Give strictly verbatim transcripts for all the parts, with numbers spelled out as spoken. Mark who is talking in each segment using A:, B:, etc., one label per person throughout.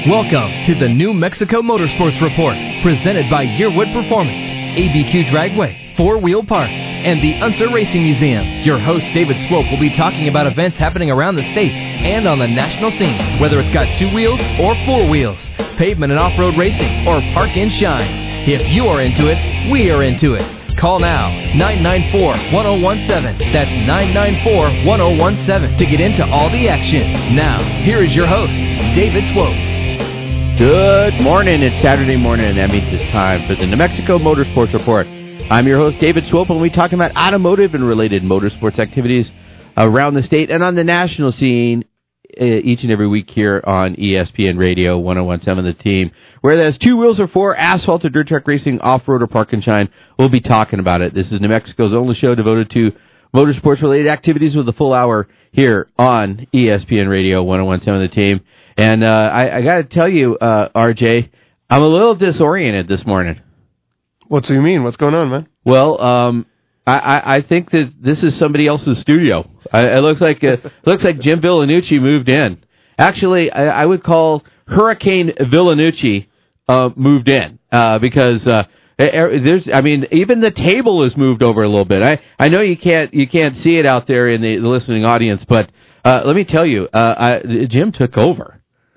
A: Welcome to the New Mexico Motorsports Report, presented by Yearwood Performance, A B Q Dragway, Four Wheel Parts, and the Unser Racing Museum. Your host, David Swope, will be talking about events happening around the state and on the national scene, whether it's got two wheels or four wheels, pavement and off-road racing, or park and shine. If you are into it, we are into it. Call now, nine nine four, one oh one seven. That's nine nine four, one oh one seven to get into all the action. Now, here is your host, David Swope.
B: Good morning. It's Saturday morning, and that means it's time for the New Mexico Motorsports Report. I'm your host, David Swope, and we're talking about automotive and related motorsports activities around the state and on the national scene uh, each and every week here on E S P N Radio one oh one seven The Team. Whether that's two wheels or four, asphalt or dirt track racing, off-road or park and shine, we'll be talking about it. This is New Mexico's only show devoted to motorsports-related activities with a full hour here on E S P N Radio one oh one seven The Team. And uh, I, I got to tell you, uh, R J, I'm a little disoriented this morning.
C: What do you mean? What's going on, man?
B: Well, um, I, I, I think that this is somebody else's studio. I, it looks like uh, it looks like Jim Villanucci moved in. Actually, I, I would call Hurricane Villanucci uh, moved in uh, because uh, there's. I mean, even the table is moved over a little bit. I, I know you can't you can't see it out there in the, the listening audience, but uh, let me tell you, uh, I, Jim took over.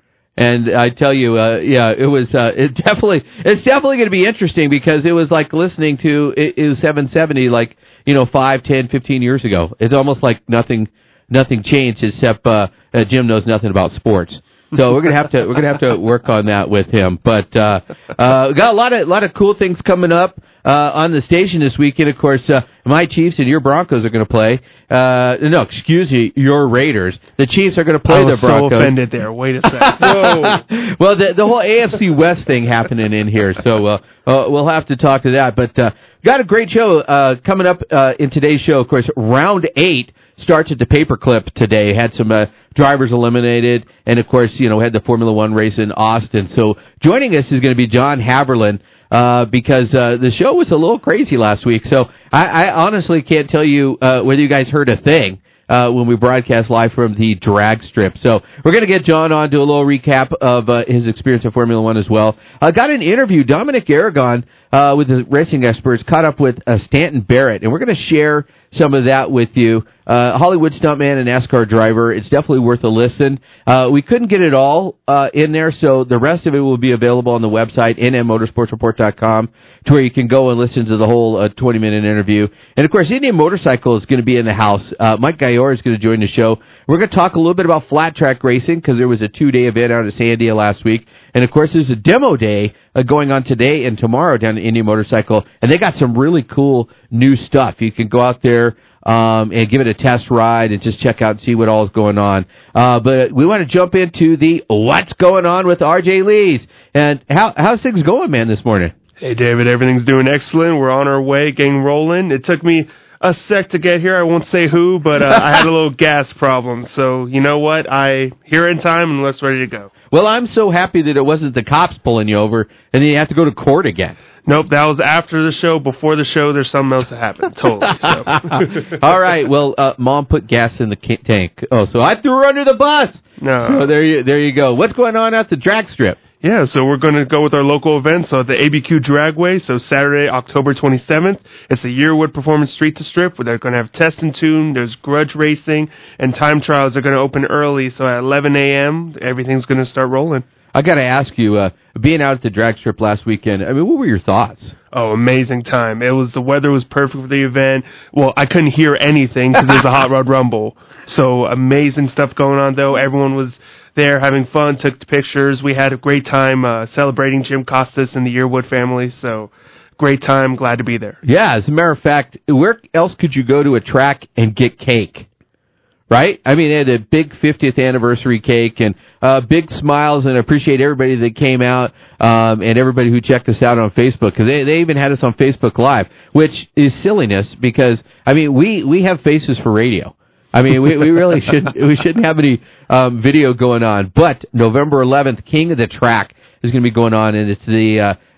B: And I tell you, uh, yeah, it was, uh, it definitely, it's definitely going to be interesting because it was like listening to, it, it was seven seventy like, you know, five, ten, fifteen years ago. It's almost like nothing, nothing changed except, uh, uh Jim knows nothing about sports. So we're going to have to, we're going to have to work on that with him. But, uh, uh, we got a lot of, lot of cool things coming up, uh, on the station this weekend. Of course, uh, my Chiefs and your Broncos are going to play. Uh, no, excuse me, your Raiders. The Chiefs are going to play the Broncos.
C: I was so offended there. Wait a second. Whoa.
B: Well, the, the whole A F C West thing happening in here, so uh, uh, we'll have to talk to that. But uh, got a great show uh, coming up uh, in today's show. Of course, round eight starts at the Paperclip today. Had some uh, drivers eliminated, and of course, you know, had the Formula One race in Austin. So joining us is going to be John Haberlin. Uh, because uh, the show was a little crazy last week, so I, I honestly can't tell you uh, whether you guys heard a thing uh, when we broadcast live from the drag strip. So we're going to get John on, do a little recap of uh, his experience at Formula One as well. I uh, got an interview, Dominic Aragon, uh, with the racing experts, caught up with uh, Stanton Barrett, and we're going to share some of that with you. Uh, Hollywood stuntman and NASCAR driver. It's definitely worth a listen. Uh, we couldn't get it all uh, in there, so the rest of it will be available on the website, n m motorsports report dot com, to where you can go and listen to the whole uh, twenty-minute interview. And, of course, Indian Motorcycle is going to be in the house. Uh, Mike Gaillard is going to join the show. We're going to talk a little bit about flat track racing because there was a two-day event out at Sandia last week. And, of course, there's a demo day uh, going on today and tomorrow down at Indian Motorcycle, and they got some really cool new stuff. You can go out there Um, and give it a test ride and just check out and see what all is going on. Uh, but we want to jump into the what's going on with R J Lees. And how how's things going, man, this morning?
C: Hey, David, everything's doing excellent. We're on our way, getting rolling. It took me a sec to get here. I won't say who, but uh, I had a little gas problem. So, you know what? I here in time and let's ready to go.
B: Well, I'm so happy that it wasn't the cops pulling you over and then you have to go to court again.
C: Nope, that was after the show. Before the show, there's something else that happened. Totally. So.
B: All right. Well, uh, Mom put gas in the ca- tank. Oh, so I threw her under the bus.
C: No.
B: So there you there you go. What's going on at the drag strip?
C: Yeah, so we're going to go with our local events so at the A B Q Dragway. So Saturday, October twenty-seventh, it's the Yearwood Performance Street to Strip. Where they're going to have test and tune. There's grudge racing and time trials are going to open early. So at eleven a.m., everything's going to start rolling.
B: I got to ask you, uh, being out at the drag strip last weekend, I mean, what were your thoughts?
C: Oh, amazing time. It was, the weather was perfect for the event. Well, I couldn't hear anything because there was a Hot Rod Rumble. So amazing stuff going on, though. Everyone was there having fun, took pictures. We had a great time uh, celebrating Jim Costas and the Yearwood family. So great time. Glad to be there.
B: Yeah, as a matter of fact, where else could you go to a track and get cake? Right? I mean, they had a big fiftieth anniversary cake and uh, big smiles, and I appreciate everybody that came out um, and everybody who checked us out on Facebook, because they, they even had us on Facebook Live, which is silliness because, I mean, we, we have faces for radio. I mean, we, we really shouldn't, we shouldn't have any um, video going on. But November eleventh, King of the Track is going to be going on, and it's the uh,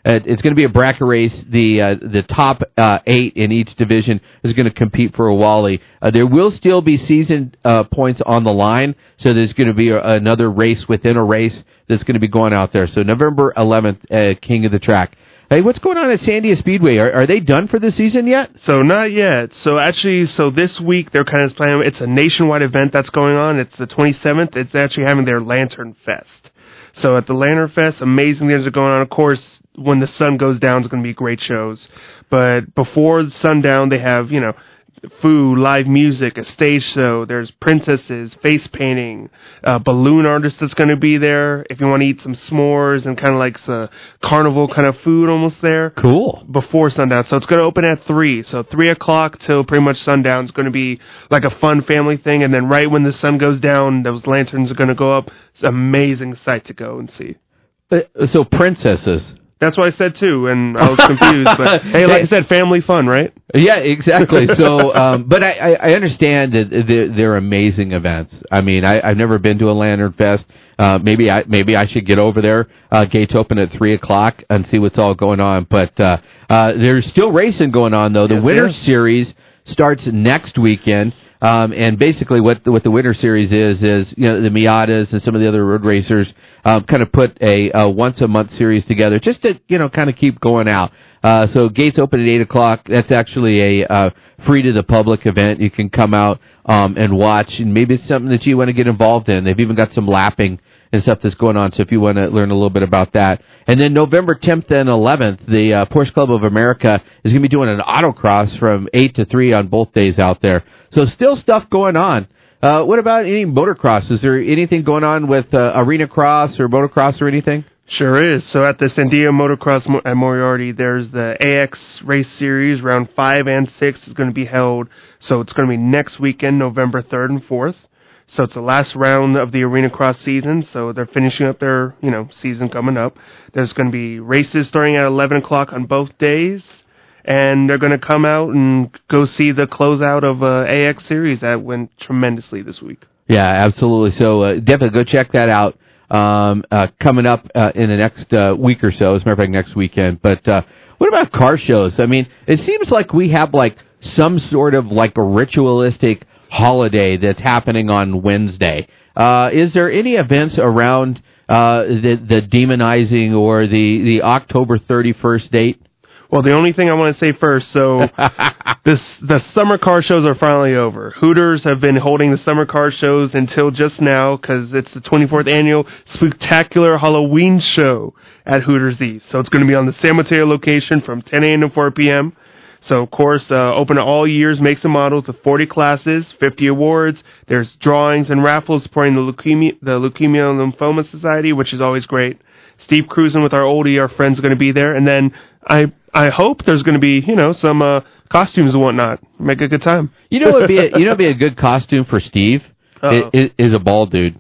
B: Uh, it's going to be a bracket race. The uh, the top uh, eight in each division is going to compete for a Wally. Uh, there will still be season uh, points on the line, so there's going to be a, another race within a race that's going to be going out there. So November eleventh, uh, King of the Track. Hey, what's going on at Sandia Speedway? Are, are they done for the season yet?
C: So not yet. So actually, so this week they're kind of planning. It's a nationwide event that's going on. It's the twenty-seventh. It's actually having their Lantern Fest. So at the Lantern Fest, amazing things are going on. Of course, when the sun goes down, it's going to be great shows. But before sundown, they have, you know, food, live music, a stage show. There's princesses, face painting, a balloon artist that's going to be there. If you want to eat some s'mores and kind of like some carnival kind of food almost there.
B: Cool.
C: Before sundown. So it's going to open at three. So three o'clock till pretty much sundown is going to be like a fun family thing. And then right when the sun goes down, those lanterns are going to go up. It's an amazing sight to go and see.
B: Uh, so princesses.
C: That's what I said too, and I was confused. But hey, like I said, family fun, right?
B: Yeah, exactly. So, um, but I, I, I understand that they're, they're amazing events. I mean, I, I've never been to a Lantern Fest. Uh, maybe I maybe I should get over there. Uh, gates open at three o'clock and see what's all going on. But uh, uh, there's still racing going on though. The
C: yes,
B: Winter
C: yes.
B: Series starts next weekend. Um, and basically what the, what the Winter Series is, is, you know, the Miatas and some of the other road racers, um, kind of put a, a once a month series together just to, you know, kind of keep going out. Uh, so gates open at eight o'clock. That's actually a, uh, free to the public event. You can come out, um, and watch, and maybe it's something that you want to get involved in. They've even got some lapping and stuff that's going on, so if you want to learn a little bit about that. And then November tenth and eleventh, the uh, Porsche Club of America is going to be doing an autocross from eight to three on both days out there. So still stuff going on. Uh, what about any motocross? Is there anything going on with uh, arena cross or motocross or anything?
C: Sure is. So at the Sandia Motocross Mo- at Moriarty, there's the A X Race Series. Round five and six is going to be held. So it's going to be next weekend, November third and fourth. So it's the last round of the arena cross season. So they're finishing up their, you know, season coming up. There's going to be races starting at eleven o'clock on both days. And they're going to come out and go see the closeout of uh, A X Series that went tremendously this week.
B: Yeah, absolutely. So uh, definitely go check that out. Um, uh, coming up uh, in the next uh, week or so, as a matter of fact, next weekend. But uh, what about car shows? I mean, it seems like we have like some sort of like a ritualistic holiday that's happening on Wednesday. Uh, is there any events around uh, the, the demonizing or the, the October thirty-first date?
C: Well, the only thing I want to say first, so this the summer car shows are finally over. Hooters have been holding the summer car shows until just now because it's the twenty-fourth annual spectacular Halloween show at Hooters East. So it's going to be on the San Mateo location from ten a.m. to four p.m. So, of course, uh, open to all years, makes and models of forty classes, fifty awards. There's drawings and raffles supporting the Leukemia, the Leukemia and Lymphoma Society, which is always great. Steve Cruisen with our oldie, our friends, are going to be there. And then I I hope there's going to be, you know, some uh, costumes and whatnot. Make a good time.
B: You know what would be a, you know, be a good costume for Steve is, is a bald dude.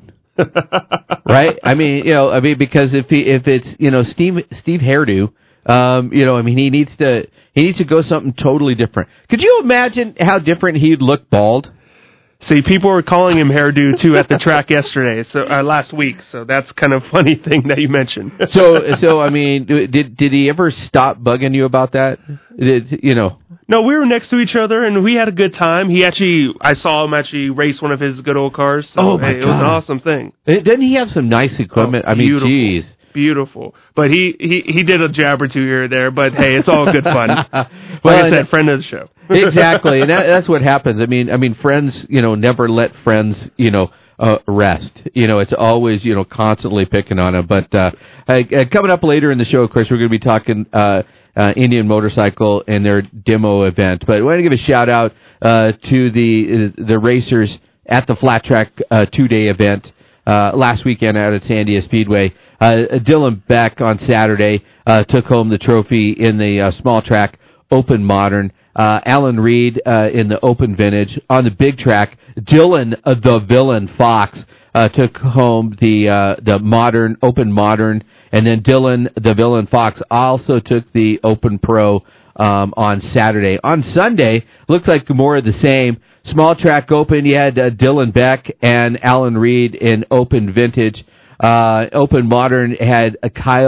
B: Right? I mean, you know, I mean, because if he, if it's, you know, Steve, Steve hairdo, um, you know, I mean, he needs to, he needs to go something totally different. Could you imagine how different he'd look bald?
C: See, people were calling him hairdo too at the track yesterday, so uh, last week. So that's kind of funny thing that you mentioned.
B: so, so I mean, did did he ever stop bugging you about that? Did, you know.
C: No, we were next to each other and we had a good time. He actually, I saw him actually race one of his good old cars. So,
B: oh my
C: hey,
B: God.
C: It was an awesome thing.
B: Didn't he have some nice equipment?
C: Oh,
B: I mean, geez.
C: Beautiful. But he, he, he did a jab or two here or there, but hey, it's all good fun. Like
B: well,
C: I said, friend of the show.
B: Exactly. And that, that's what happens. I mean, I mean, friends, you know, never let friends, you know, uh, rest. You know, it's always, you know, constantly picking on them. But, uh, uh, coming up later in the show, of course, we're going to be talking, uh, uh, Indian Motorcycle and their demo event. But I want to give a shout out, uh, to the, the racers at the Flat Track, uh, two day event. Uh, last weekend out at Sandia Speedway. Uh, Dylan Beck on Saturday, uh, took home the trophy in the, uh, small track open modern. Uh, Alan Reed, uh, in the open vintage. On the big track, Dylan, uh, the villain Fox, uh, took home the, uh, the modern, open modern. And then Dylan, the villain Fox, also took the open pro, um, on Saturday. On Sunday, looks like more of the same. Small track open, you had uh, Dylan Beck and Alan Reed in open vintage. Uh, open modern had uh, Kyle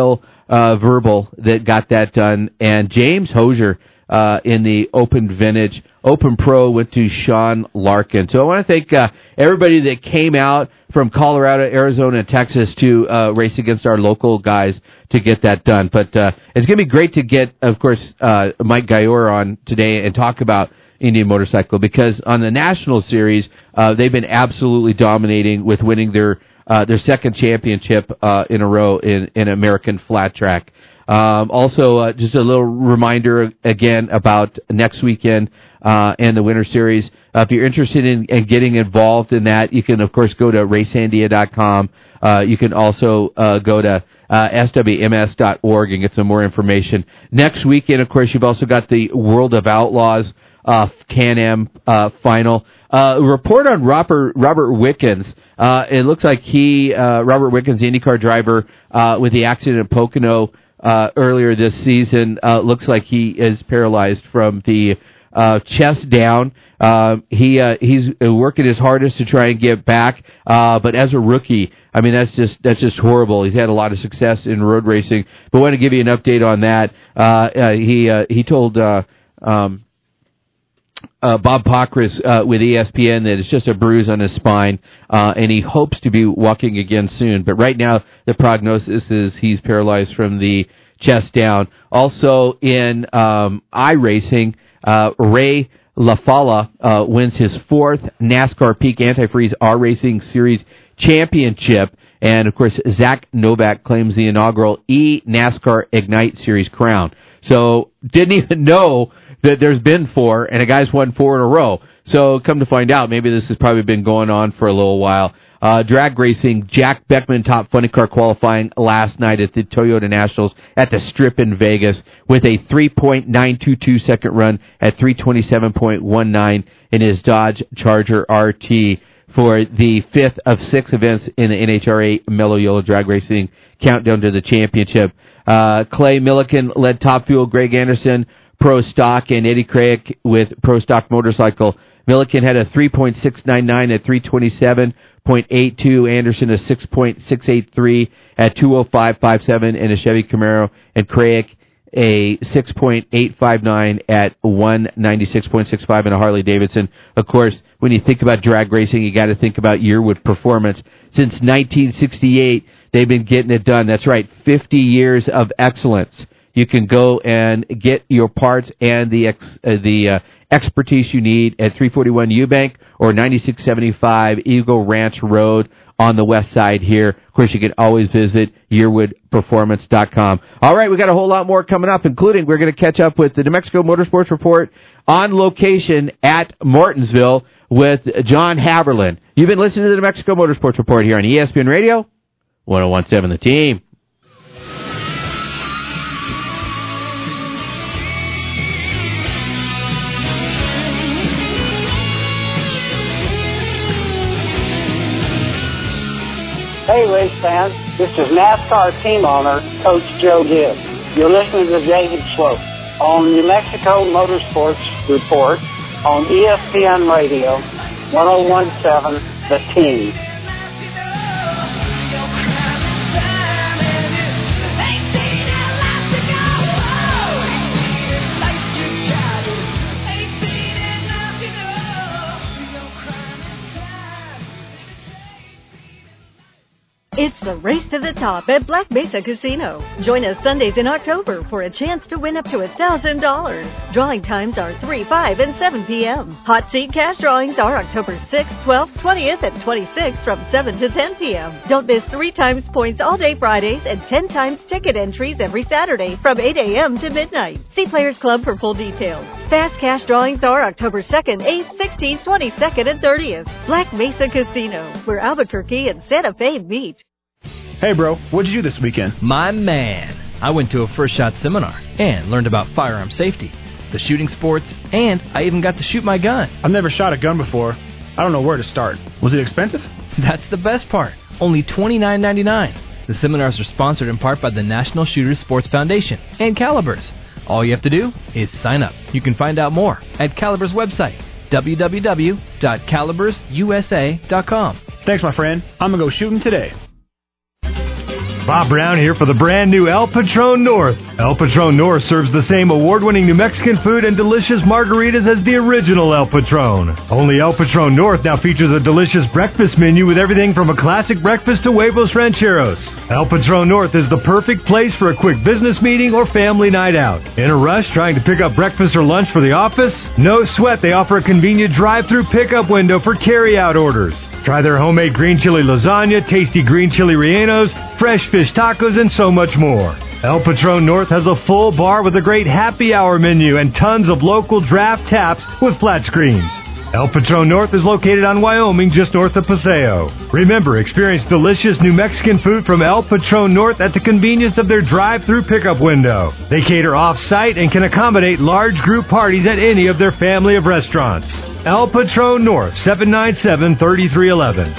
B: uh, Verbal that got that done, and James Hosier uh, in the Open Vintage. Open Pro went to Sean Larkin. So I want to thank uh, everybody that came out from Colorado, Arizona, and Texas to uh, race against our local guys to get that done. But uh, it's going to be great to get, of course, uh, Mike Gayor on today and talk about Indian Motorcycle, because on the National Series, uh, they've been absolutely dominating with winning their uh, their second championship uh, in a row in, in American Flat Track. Um, also, uh, just a little reminder again about next weekend uh, and the Winter Series. Uh, if you're interested in, in getting involved in that, you can, of course, go to race sandia dot com. Uh, you can also uh, go to uh, s w m s dot org and get some more information. Next weekend, of course, you've also got the World of Outlaws uh, Can-Am uh, final. Uh, report on Robert Robert Wickens. Uh, it looks like he, uh, Robert Wickens, the IndyCar driver, uh, with the accident in Pocono uh, earlier this season, uh, looks like he is paralyzed from the uh, chest down. Uh, he uh, he's working his hardest to try and get back, uh, but as a rookie, I mean that's just that's just horrible. He's had a lot of success in road racing, but I want to give you an update on that. Uh, uh, he uh, he told. Uh, um, Uh, Bob Pockris uh, with E S P N that it's just a bruise on his spine, uh, and he hopes to be walking again soon. But right now, the prognosis is he's paralyzed from the chest down. Also in um, iRacing, uh, Ray LaFalla uh, wins his fourth NASCAR Peak Antifreeze R-Racing Series championship. And, of course, Zach Novak claims the inaugural e-NASCAR Ignite Series crown. So, didn't even know that there's been four, and a guy's won four in a row. So, come to find out, maybe this has probably been going on for a little while. Uh, drag racing, Jack Beckman top funny car qualifying last night at the Toyota Nationals at the Strip in Vegas with a three point nine two two second run at three twenty-seven point one nine in his Dodge Charger R T for the fifth of six events in the N H R A Mellow Yellow Drag Racing Countdown to the Championship. Uh, Clay Milliken led Top Fuel, Greg Anderson, Pro Stock, and Eddie Craig with Pro Stock Motorcycle. Milliken had a three point six nine nine at three twenty-seven point eight two, Anderson a six point six eight three at two oh five point five seven in a Chevy Camaro, and Craig a six point eight five nine at one ninety-six point six five in a Harley Davidson. Of course, when you think about drag racing, you got to think about Yearwood Performance. Since nineteen sixty-eight, they've been getting it done. That's right, fifty years of excellence. You can go and get your parts and the ex, uh, the uh, expertise you need at three forty-one Eubank or ninety-six seventy-five Eagle Ranch Road on the west side here. Of course, you can always visit yearwood performance dot com. All right, we got a whole lot more coming up, including we're going to catch up with the New Mexico Motorsports Report on location at Martinsville with John Haberlin. You've been listening to the New Mexico Motorsports Report here on E S P N Radio, one oh one point seven The Team.
D: Hey, race fans, this is NASCAR team owner, Coach Joe Gibbs. You're listening to David Slope on New Mexico Motorsports Report on E S P N Radio, one oh one point seven The Team.
E: It's the race to the top at Black Mesa Casino. Join us Sundays in October for a chance to win up to one thousand dollars. Drawing times are three, five, and seven p.m. Hot seat cash drawings are October sixth, twelfth, twentieth, and twenty-sixth from seven to ten p.m. Don't miss three times points all day Fridays and ten times ticket entries every Saturday from eight a.m. to midnight. See Players Club for full details. Fast cash drawings are October second, eighth, sixteenth, twenty-second, and thirtieth. Black Mesa Casino, where Albuquerque and Santa Fe meet.
F: Hey, bro, what'd you do this weekend?
A: My man, I went to a First Shot seminar and learned about firearm safety, the shooting sports, and I even got to shoot my gun.
F: I've never shot a gun before. I don't know where to start. Was it expensive?
A: That's the best part. Only twenty-nine ninety-nine. The seminars are sponsored in part by the National Shooters Sports Foundation and Calibers. All you have to do is sign up. You can find out more at Caliber's website, w w w dot calibers u s a dot com.
F: Thanks, my friend. I'm going to go shooting today.
G: Bob Brown here for the brand new El Patron North. El Patron North serves the same award-winning New Mexican food and delicious margaritas as the original El Patron. Only El Patron North now features a delicious breakfast menu with everything from a classic breakfast to huevos rancheros. El Patron North is the perfect place for a quick business meeting or family night out. In a rush trying to pick up breakfast or lunch for the office? No sweat, they offer a convenient drive-through pickup window for carry-out orders. Try their homemade green chili lasagna, tasty green chili rellenos, fresh fish tacos, and so much more. El Patron North has a full bar with a great happy hour menu and tons of local draft taps with flat screens. El Patron North is located on Wyoming, just north of Paseo. Remember, experience delicious New Mexican food from El Patron North at the convenience of their drive-through pickup window. They cater off-site and can accommodate large group parties at any of their family of restaurants. El Patron North, seven nine seven, three three one one.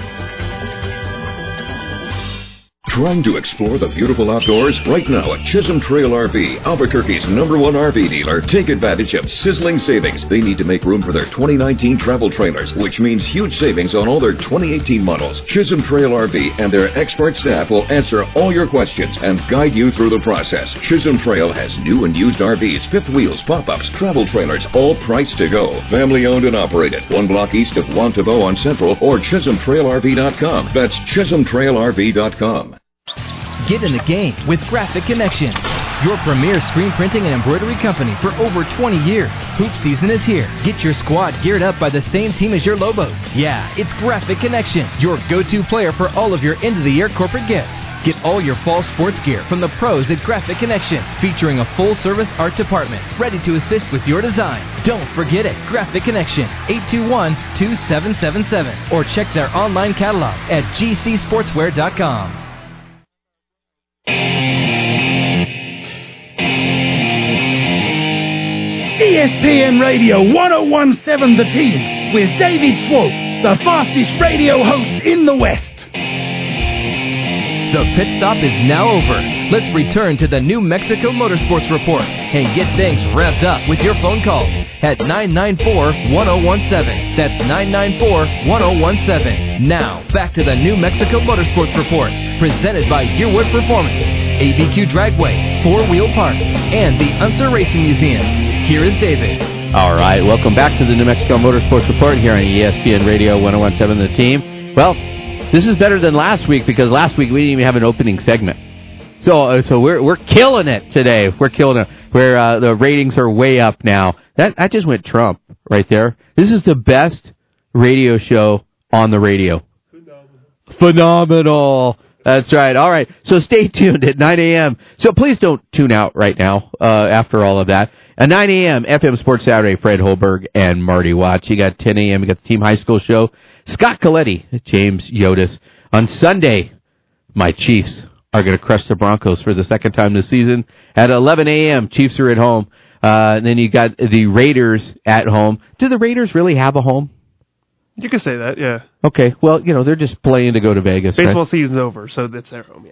H: Trying to explore the beautiful outdoors? Right now at Chisholm Trail R V, Albuquerque's number one R V dealer, take advantage of sizzling savings. They need to make room for their twenty nineteen travel trailers, which means huge savings on all their twenty eighteen models. Chisholm Trail R V and their expert staff will answer all your questions and guide you through the process. Chisholm Trail has new and used R Vs, fifth wheels, pop-ups, travel trailers, all priced to go. Family owned and operated. One block east of Juan Tabo on Central or Chisholm Trail R V dot com. That's Chisholm Trail R V dot com.
A: Get in the game with Graphic Connection, your premier screen printing and embroidery company for over twenty years. Hoop season is here. Get your squad geared up by the same team as your Lobos. Yeah, it's Graphic Connection, your go-to player for all of your end-of-the-year corporate gifts. Get all your fall sports gear from the pros at Graphic Connection, featuring a full-service art department ready to assist with your design. Don't forget it, Graphic Connection, eight two one, two seven seven seven, or check their online catalog at g c sportswear dot com.
I: E S P N Radio ten seventeen The Team with David Swope, the fastest radio host in the West.
A: The pit stop is now over. Let's return to the New Mexico Motorsports Report and get things revved up with your phone calls at nine nine four, one oh one seven. That's nine nine four, one oh one seven. Now, back to the New Mexico Motorsports Report, presented by Yearwood Performance, A B Q Dragway, Four Wheel Parks, and the Unser Racing Museum. Here is David.
B: All right, welcome back to the New Mexico Motorsports Report here on E S P N Radio ten seventeen The Team. Well, this is better than last week because last week we didn't even have an opening segment. So, uh, so we're we're killing it today. We're killing it. Where uh, the ratings are way up now. That that just went Trump right there. This is the best radio show on the radio. Phenomenal. Phenomenal. That's right. All right. So stay tuned at nine a.m. So please don't tune out right now uh, after all of that. At nine a.m., F M Sports Saturday, Fred Holberg and Marty Watts. You got ten a.m., you got the Team High School Show. Scott Coletti, James Yotis. On Sunday, my Chiefs are going to crush the Broncos for the second time this season. At eleven a.m., Chiefs are at home. Uh, and then you got the Raiders at home. Do the Raiders really have a home?
C: You can say that, yeah.
B: Okay, well, you know, they're just playing to go to Vegas.
C: Baseball
B: right?
C: season's over, so that's their home, yeah.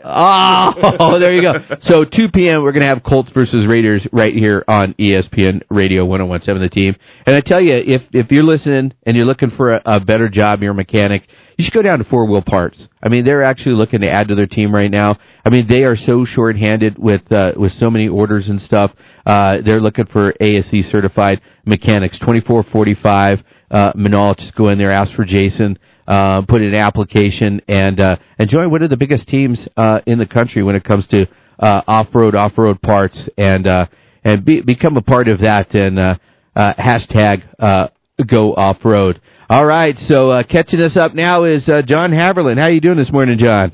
B: Oh, there you go. So two p.m., we're going to have Colts versus Raiders right here on E S P N Radio ten seventeen The Team. And I tell you, if if you're listening and you're looking for a, a better job, you're a mechanic, you should go down to Four Wheel Parts. I mean, they're actually looking to add to their team right now. I mean, they are so short-handed with uh, with so many orders and stuff. Uh, they're looking for A S E certified mechanics, twenty-four forty-five. Uh, Manal, just go in there, ask for Jason, uh, put in an application, and uh, and join one of the biggest teams uh, in the country when it comes to uh, off-road, off-road parts, and uh, and be, become a part of that. And uh, uh, hashtag uh, go off-road. All right, so uh, catching us up now is uh, John Haverland. How you doing this morning, John?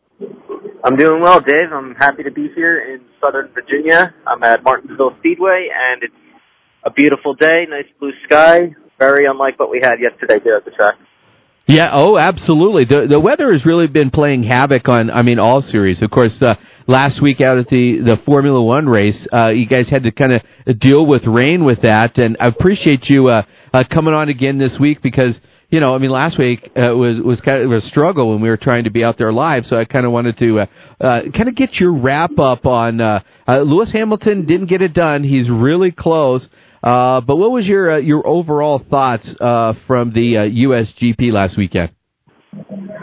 J: I'm doing well, Dave. I'm happy to be here in Southern Virginia. I'm at Martinsville Speedway, and it's a beautiful day, nice blue sky. Very unlike what we had yesterday here at the track.
B: Yeah, oh, absolutely. The the weather has really been playing havoc on, I mean, all series. Of course, uh, last week out at the, the Formula One race, uh, you guys had to kind of deal with rain with that, and I appreciate you uh, uh, coming on again this week because, you know, I mean, last week uh, was was kind of a struggle when we were trying to be out there live, so I kind of wanted to uh, uh, kind of get your wrap-up on uh, uh, Lewis Hamilton didn't get it done. He's really close. Uh, but what was your uh, your overall thoughts uh, from the uh, U S G P last weekend?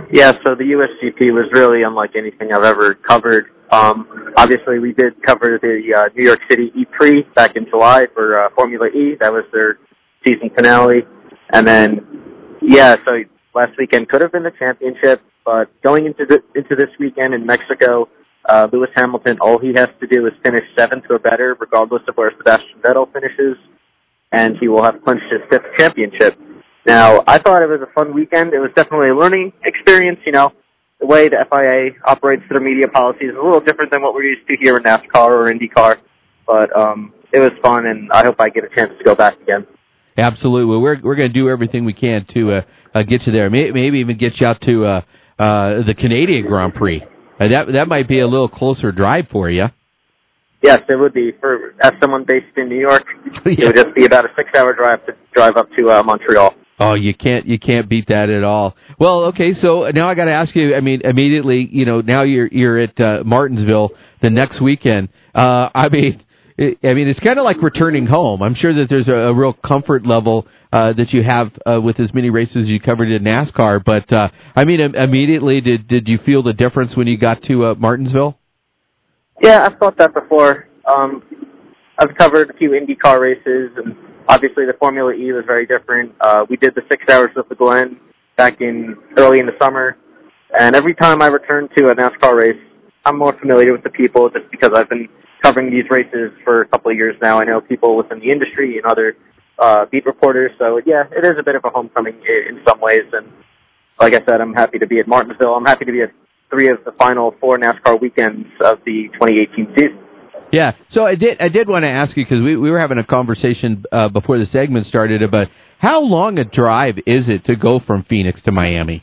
J: Yeah, so the U S G P was really unlike anything I've ever covered. Um, obviously, we did cover the uh, New York City E-Prix back in July for uh, Formula E. That was their season finale. And then, yeah, so last weekend could have been the championship, but going into the, into this weekend in Mexico, uh, Lewis Hamilton, all he has to do is finish seventh or better, regardless of where Sebastian Vettel finishes, and he will have clinched his fifth championship. Now, I thought it was a fun weekend. It was definitely a learning experience. You know, the way the F I A operates their media policies is a little different than what we're used to here in NASCAR or IndyCar. But um, it was fun, and I hope I get a chance to go back again.
B: Absolutely. Well, we're we're going to do everything we can to uh, uh, get you there. Maybe, maybe even get you out to uh, uh, the Canadian Grand Prix. Uh, that that might be a little closer drive for you.
J: Yes, it would be. For as someone based in New York,
B: yeah.
J: It would just be about a six-hour drive to drive up to uh, Montreal.
B: Oh, you can't you can't beat that at all. Well, okay, so now I got to ask you. I mean, immediately, you know, now you're you're at uh, Martinsville the next weekend. Uh, I mean, it, I mean, it's kind of like returning home. I'm sure that there's a, a real comfort level uh, that you have uh, with as many races as you covered in NASCAR. But uh, I mean, immediately, did did you feel the difference when you got to uh, Martinsville?
J: Yeah, I've thought that before. Um, I've covered a few IndyCar races, and obviously the Formula E was very different. Uh, we did the six hours of the Glen back in early in the summer, and every time I return to a NASCAR race, I'm more familiar with the people just because I've been covering these races for a couple of years now. I know people within the industry and other uh, beat reporters, so yeah, it is a bit of a homecoming in some ways, and like I said, I'm happy to be at Martinsville. I'm happy to be at three of the final four NASCAR weekends of the twenty eighteen season.
B: Yeah, so I did I did want to ask you, because we, we were having a conversation uh, before the segment started about how long a drive is it to go from Phoenix to Miami?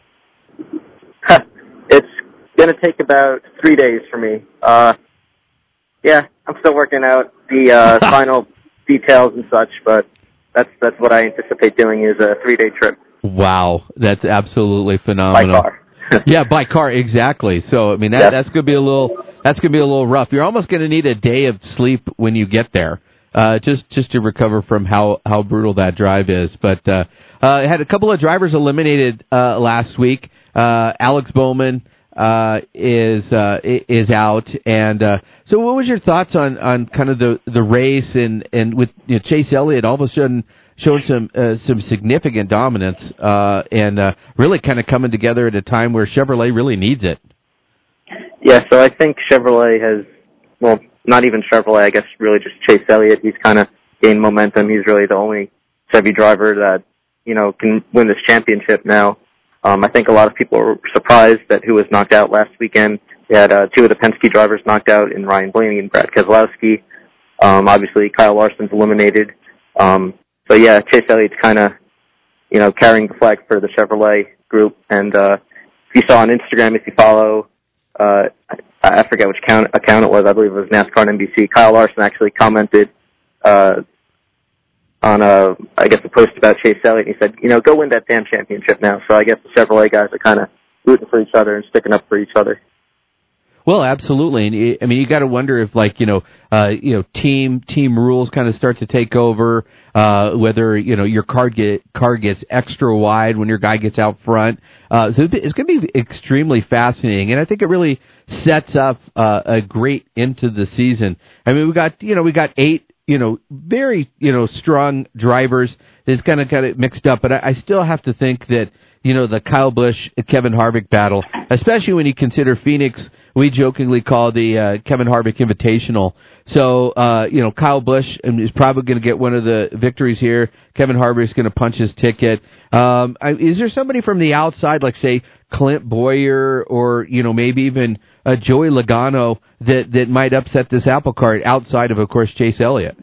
J: It's going to take about three days for me. Uh, yeah, I'm still working out the uh, final details and such, but that's that's what I anticipate doing is a three-day trip.
B: Wow, that's absolutely phenomenal.
J: By car.
B: Yeah, by car, exactly. So, I mean, that,
J: yeah.
B: that's going to be a little that's going to be a little rough. You're almost going to need a day of sleep when you get there, uh, just just to recover from how, how brutal that drive is. But uh, uh, I had a couple of drivers eliminated uh, last week. Uh, Alex Bowman uh, is uh, is out, and uh, so what was your thoughts on, on kind of the, the race and and with you know, Chase Elliott all of a sudden showing some uh, some significant dominance uh, and uh, really kind of coming together at a time where Chevrolet really needs it.
J: Yeah, so I think Chevrolet has, well, not even Chevrolet, I guess really just Chase Elliott. He's kind of gained momentum. He's really the only Chevy driver that, you know, can win this championship now. Um, I think a lot of people were surprised that who was knocked out last weekend. We had uh, two of the Penske drivers knocked out in Ryan Blaney and Brad Keselowski. Um, obviously, Kyle Larson's eliminated. Um, so, yeah, Chase Elliott's kind of, you know, carrying the flag for the Chevrolet group. And uh, if you saw on Instagram, if you follow, uh, I, I forget which account, account it was. I believe it was NASCAR and N B C. Kyle Larson actually commented uh, on a, I guess, a post about Chase Elliott. He said, you know, go win that damn championship now. So I guess the Chevrolet guys are kind of rooting for each other and sticking up for each other.
B: Well, absolutely, and it, I mean, you got to wonder if, like, you know, uh, you know, team team rules kind of start to take over. Uh, whether you know your car get car gets extra wide when your guy gets out front. Uh, so it's going to be extremely fascinating, and I think it really sets up uh, a great into the season. I mean, we got you know we got eight you know very you know strong drivers. It's kind of kind of mixed up, but I, I still have to think that. You know, the Kyle Busch, Kevin Harvick battle, especially when you consider Phoenix, we jokingly call the uh, Kevin Harvick Invitational. So, uh, you know, Kyle Busch is probably going to get one of the victories here. Kevin Harvick is going to punch his ticket. Um, I, is there somebody from the outside, like, say, Clint Boyer or, you know, maybe even uh, Joey Logano that, that might upset this apple cart outside of, of course, Chase Elliott?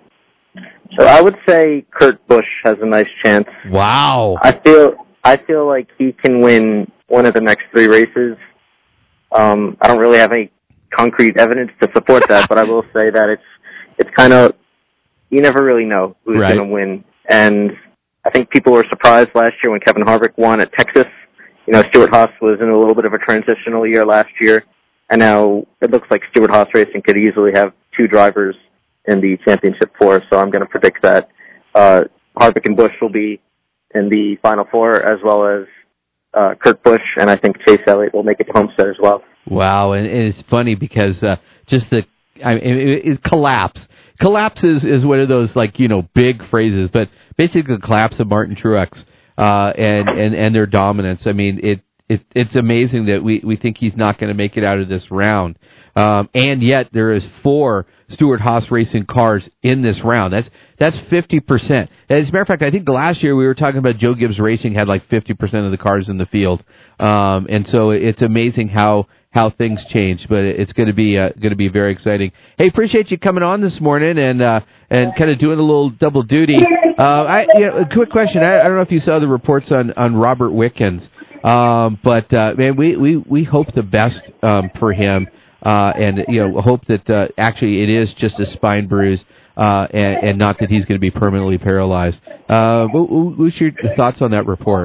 J: So I would say Kurt Busch has a nice chance.
B: Wow.
J: I feel... I feel like he can win one of the next three races. Um, I don't really have any concrete evidence to support that, but I will say that it's it's kind of, you never really know who's
B: right.
J: going to win. And I think people were surprised last year when Kevin Harvick won at Texas. You know, Stuart Haas was in a little bit of a transitional year last year, and now it looks like Stuart Haas Racing could easily have two drivers in the championship four, so I'm going to predict that uh, Harvick and Busch will be in the Final Four, as well as uh, Kurt Busch, and I think Chase Elliott will make it to Homestead as well.
B: Wow, and, and it's funny because uh, just the I mean, it, it collapse. Collapse is, is one of those, like, you know, big phrases, but basically the collapse of Martin Truex uh, and, and, and their dominance. I mean, it, it it's amazing that we, we think he's not going to make it out of this round. Um, and yet there is four Stewart-Haas Racing cars in this round. That's that's fifty percent. As a matter of fact, I think the last year we were talking about Joe Gibbs Racing had like fifty percent of the cars in the field. Um, and so it's amazing how how things change, but it's going to be uh, going to be very exciting. Hey, appreciate you coming on this morning and uh, and kind of doing a little double duty. Uh, I you know, a quick question. I, I don't know if you saw the reports on, on Robert Wickens, um, but uh, man, we, we, we hope the best um, for him, uh, and you know hope that uh, actually it is just a spine bruise. Uh, and, and not that he's going to be permanently paralyzed. Uh, what, what's your thoughts on that report?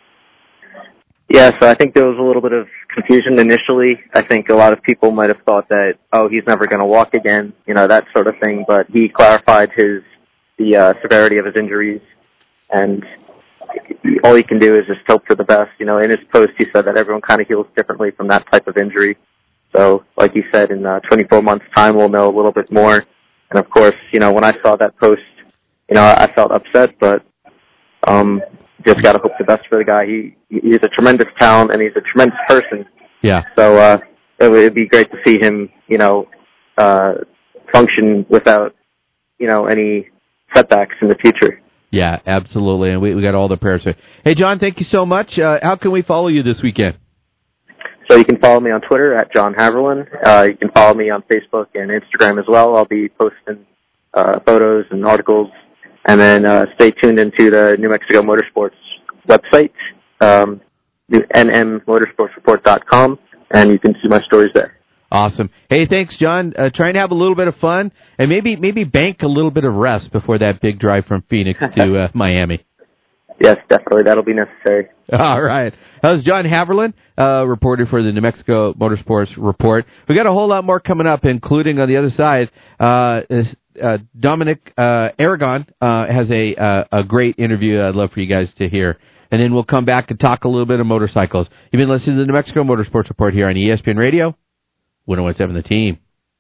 J: Yeah, so I think there was a little bit of confusion initially. I think a lot of people might have thought that, oh, he's never going to walk again, you know, that sort of thing. But he clarified his the uh, severity of his injuries, and all he can do is just hope for the best. You know, in his post, he said that everyone kind of heals differently from that type of injury. So, like he said, in uh, twenty-four months' time, we'll know a little bit more. And of course, you know, when I saw that post, you know, I felt upset, but um, just got to hope the best for the guy. He he's a tremendous talent, and he's a tremendous person.
B: Yeah. So
J: uh, it would be great to see him, you know, uh, function without, you know, any setbacks in the future.
B: Yeah, absolutely, and we we got all the prayers. Hey, John, thank you so much. Uh, how can we follow you this weekend?
J: So you can follow me on Twitter at John Haverlin. Uh, you can follow me on Facebook and Instagram as well. I'll be posting uh, photos and articles. And then uh, stay tuned into the New Mexico Motorsports website, um, N M motorsports report dot com, and you can see my stories there.
B: Awesome. Hey, thanks, John. Uh, trying to have a little bit of fun and maybe maybe bank a little bit of rest before that big drive from Phoenix to uh, Miami.
J: Yes, definitely. That'll be necessary.
B: All right. That was John Haverlin, uh, reporter for the New Mexico Motorsports Report. We got a whole lot more coming up, including on the other side, uh, is, uh, Dominic uh, Aragon uh, has a uh, a great interview I'd love for you guys to hear. And then we'll come back and talk a little bit of motorcycles. You've been listening to the New Mexico Motorsports Report here on E S P N Radio, one oh one point seven The Team.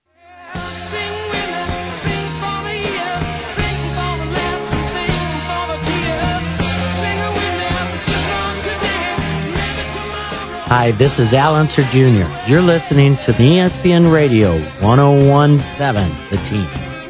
K: Hi, this is Al Unser Junior You're listening to the E S P N Radio one oh one point seven The Team.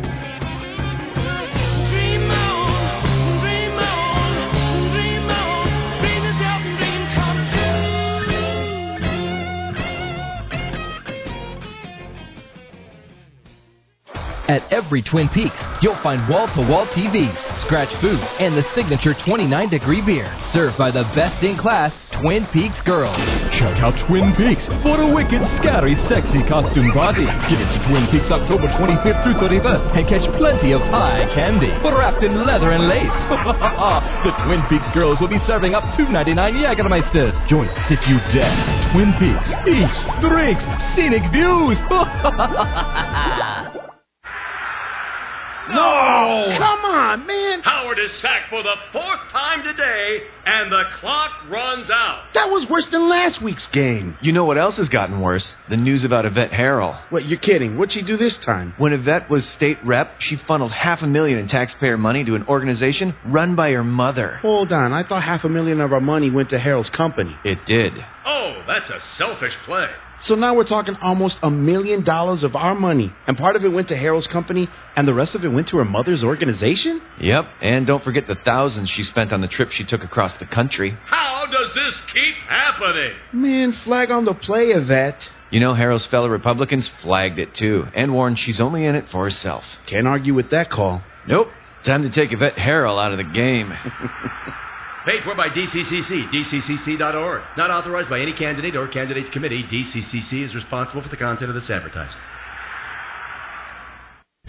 A: At every Twin Peaks, you'll find wall-to-wall T Vs, scratch food, and the signature twenty-nine degree beer, served by the best-in-class Twin Peaks girls.
L: Check out Twin Peaks for the wicked, scary, sexy costume party. Get into Twin Peaks October twenty-fifth through thirty-first and catch plenty of eye candy wrapped in leather and lace. The Twin Peaks girls will be serving up two ninety-nine Jägermeisters. Join us if you dare. Twin Peaks, eats, drinks, scenic views.
I: No! Come on, man!
M: Howard is sacked for the fourth time today, and the clock runs out.
I: That was worse than last week's game.
N: You know what else has gotten worse? The news about Yvette Harrell.
I: What, you're kidding? What'd she do this time?
N: When Yvette was state rep, she funneled half a million in taxpayer money to an organization run by her mother.
I: Hold on, I thought half a million of our money went to Harrell's company.
N: It did.
M: Oh, that's a selfish play.
I: So now we're talking almost a million dollars of our money, and part of it went to Harrell's company, and the rest of it went to her mother's organization?
N: Yep, and don't forget the thousands she spent on the trip she took across the country.
M: How does this keep happening?
I: Man, flag on the play, Yvette.
N: You know, Harrell's fellow Republicans flagged it, too, and warned she's only in it for herself.
I: Can't argue with that call.
N: Nope. Time to take Yvette Harrell out of the game.
M: Paid for by D C C C, D C C C dot org. Not authorized by any candidate or candidates committee. D C C C is responsible for the content of this advertising.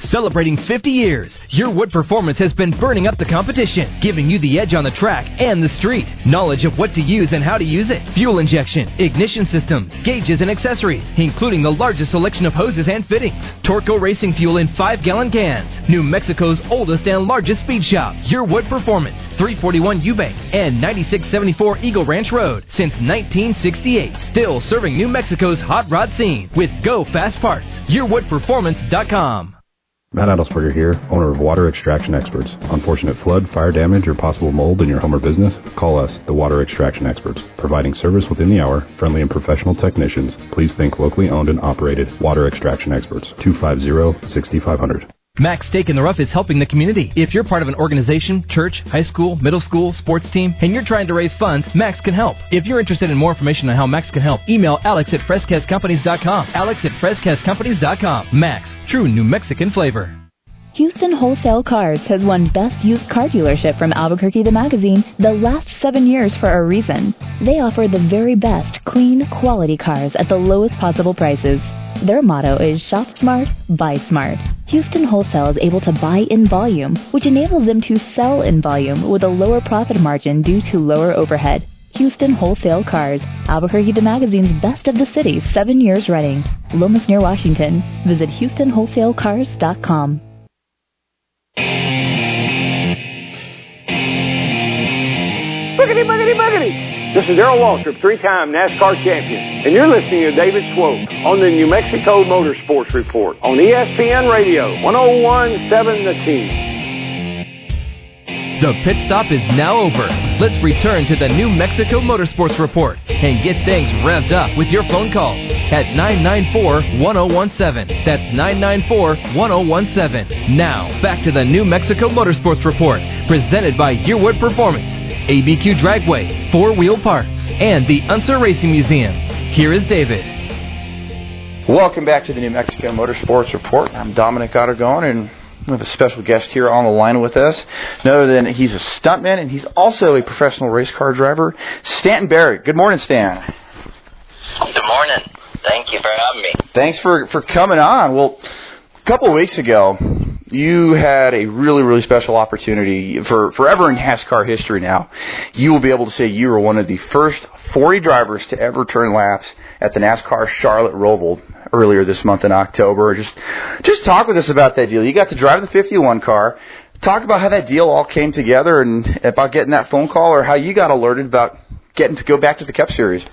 A: Celebrating fifty years, your Wood Performance has been burning up the competition, giving you the edge on the track and the street. Knowledge of what to use and how to use it. Fuel injection, ignition systems, gauges, and accessories, including the largest selection of hoses and fittings. Torco Racing Fuel in five-gallon cans. New Mexico's oldest and largest speed shop, your Wood Performance, three forty-one Eubank and ninety-six seventy-four Eagle Ranch Road since nineteen sixty-eight. Still serving New Mexico's hot rod scene with Go Fast Parts. your wood performance dot com.
O: Matt Adelsberger here, owner of Water Extraction Experts. Unfortunate flood, fire damage, or possible mold in your home or business? Call us, the Water Extraction Experts. Providing service within the hour, friendly and professional technicians. Please think locally owned and operated. Water Extraction Experts, two five zero, six five zero zero.
A: Max Stake in the Rough is helping the community. If you're part of an organization, church, high school, middle school, sports team, and you're trying to raise funds, Max can help. If you're interested in more information on how Max can help, email alex at fresquez companies dot com. alex at fresquez companies dot com. Max, true New Mexican flavor.
P: Houston Wholesale Cars has won Best Used Car Dealership from Albuquerque the Magazine the last seven years for a reason. They offer the very best, clean, quality cars at the lowest possible prices. Their motto is Shop Smart, Buy Smart. Houston Wholesale is able to buy in volume, which enables them to sell in volume with a lower profit margin due to lower overhead. Houston Wholesale Cars, Albuquerque the Magazine's Best of the City, seven years running. Lomas near Washington. Visit houston wholesale cars dot com.
Q: Boogity, boogity, boogity. This is Darrell Waltrip, three-time NASCAR champion, and you're listening to David Swope on the New Mexico Motorsports Report on E S P N Radio, one oh one point seven The Team.
A: The pit stop is now over. Let's return to the New Mexico Motorsports Report and get things revved up with your phone calls at nine nine four, one oh one seven. That's nine nine four, one oh one seven. Now, back to the New Mexico Motorsports Report, presented by Yearwood Performance, A B Q Dragway, Four Wheel Parts, and the Unser Racing Museum. Here is David.
R: Welcome back to the New Mexico Motorsports Report. I'm Dominic Ottergon, and we have a special guest here on the line with us. None other than he's a stuntman, and he's also a professional race car driver, Stanton Barrett. Good morning, Stan.
S: Good morning. Thank you for having me.
R: Thanks for, for coming on. Well, a couple of weeks ago, you had a really, really special opportunity for forever in NASCAR history now. You will be able to say you were one of the first forty drivers to ever turn laps at the NASCAR Charlotte Roval earlier this month in October. Just just talk with us about that deal. You got to drive the fifty-one car. Talk about how that deal all came together and about getting that phone call, or how you got alerted about getting to go back to the Cup Series.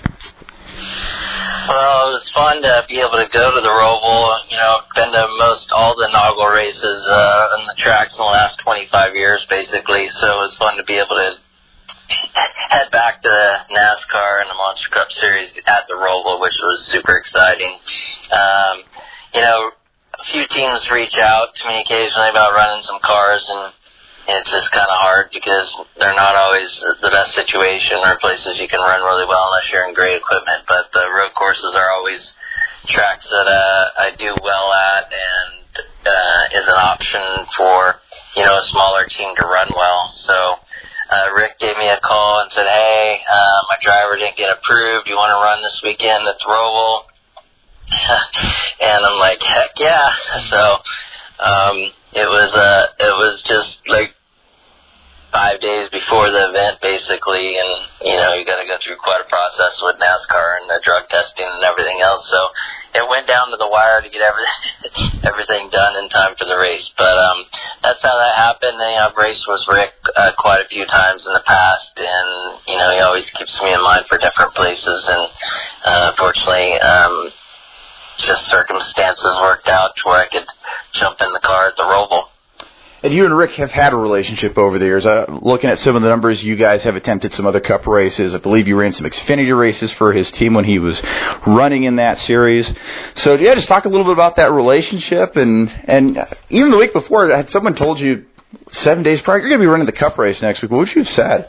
S: Well, it was fun to be able to go to the Roval. You know, I've been to most all the inaugural races uh, on the tracks in the last twenty-five years, basically. So it was fun to be able to head back to NASCAR and the Monster Cup Series at the Roval, which was super exciting. Um, you know, a few teams reach out to me occasionally about running some cars, and it's just kind of hard because they're not always the best situation or places you can run really well unless you're in great equipment. But the road courses are always tracks that uh, I do well at, and uh, is an option for, you know, a smaller team to run well. So Uh, Rick gave me a call and said, hey, uh, my driver didn't get approved. You want to run this weekend at the Roval? And I'm like, heck yeah. So um, it was uh, it was just like five days before the event, basically. And, you know, you got to go through quite a process with NASCAR and the drug testing and everything else. So it went down to the wire to get everything, everything done in time for the race. But um, that's how that happened. And, you know, I've raced with Rick uh, quite a few times in the past, and, you know, he always keeps me in mind for different places. And uh, fortunately, um, just circumstances worked out to where I could jump in the car at the Roval.
R: And you and Rick have had a relationship over the years. Uh, looking at some of the numbers, you guys have attempted some other Cup races. I believe you ran some Xfinity races for his team when he was running in that series. So, yeah, just talk a little bit about that relationship. And, and even the week before, had someone told you seven days prior, you're going to be running the Cup race next week, what would you have said?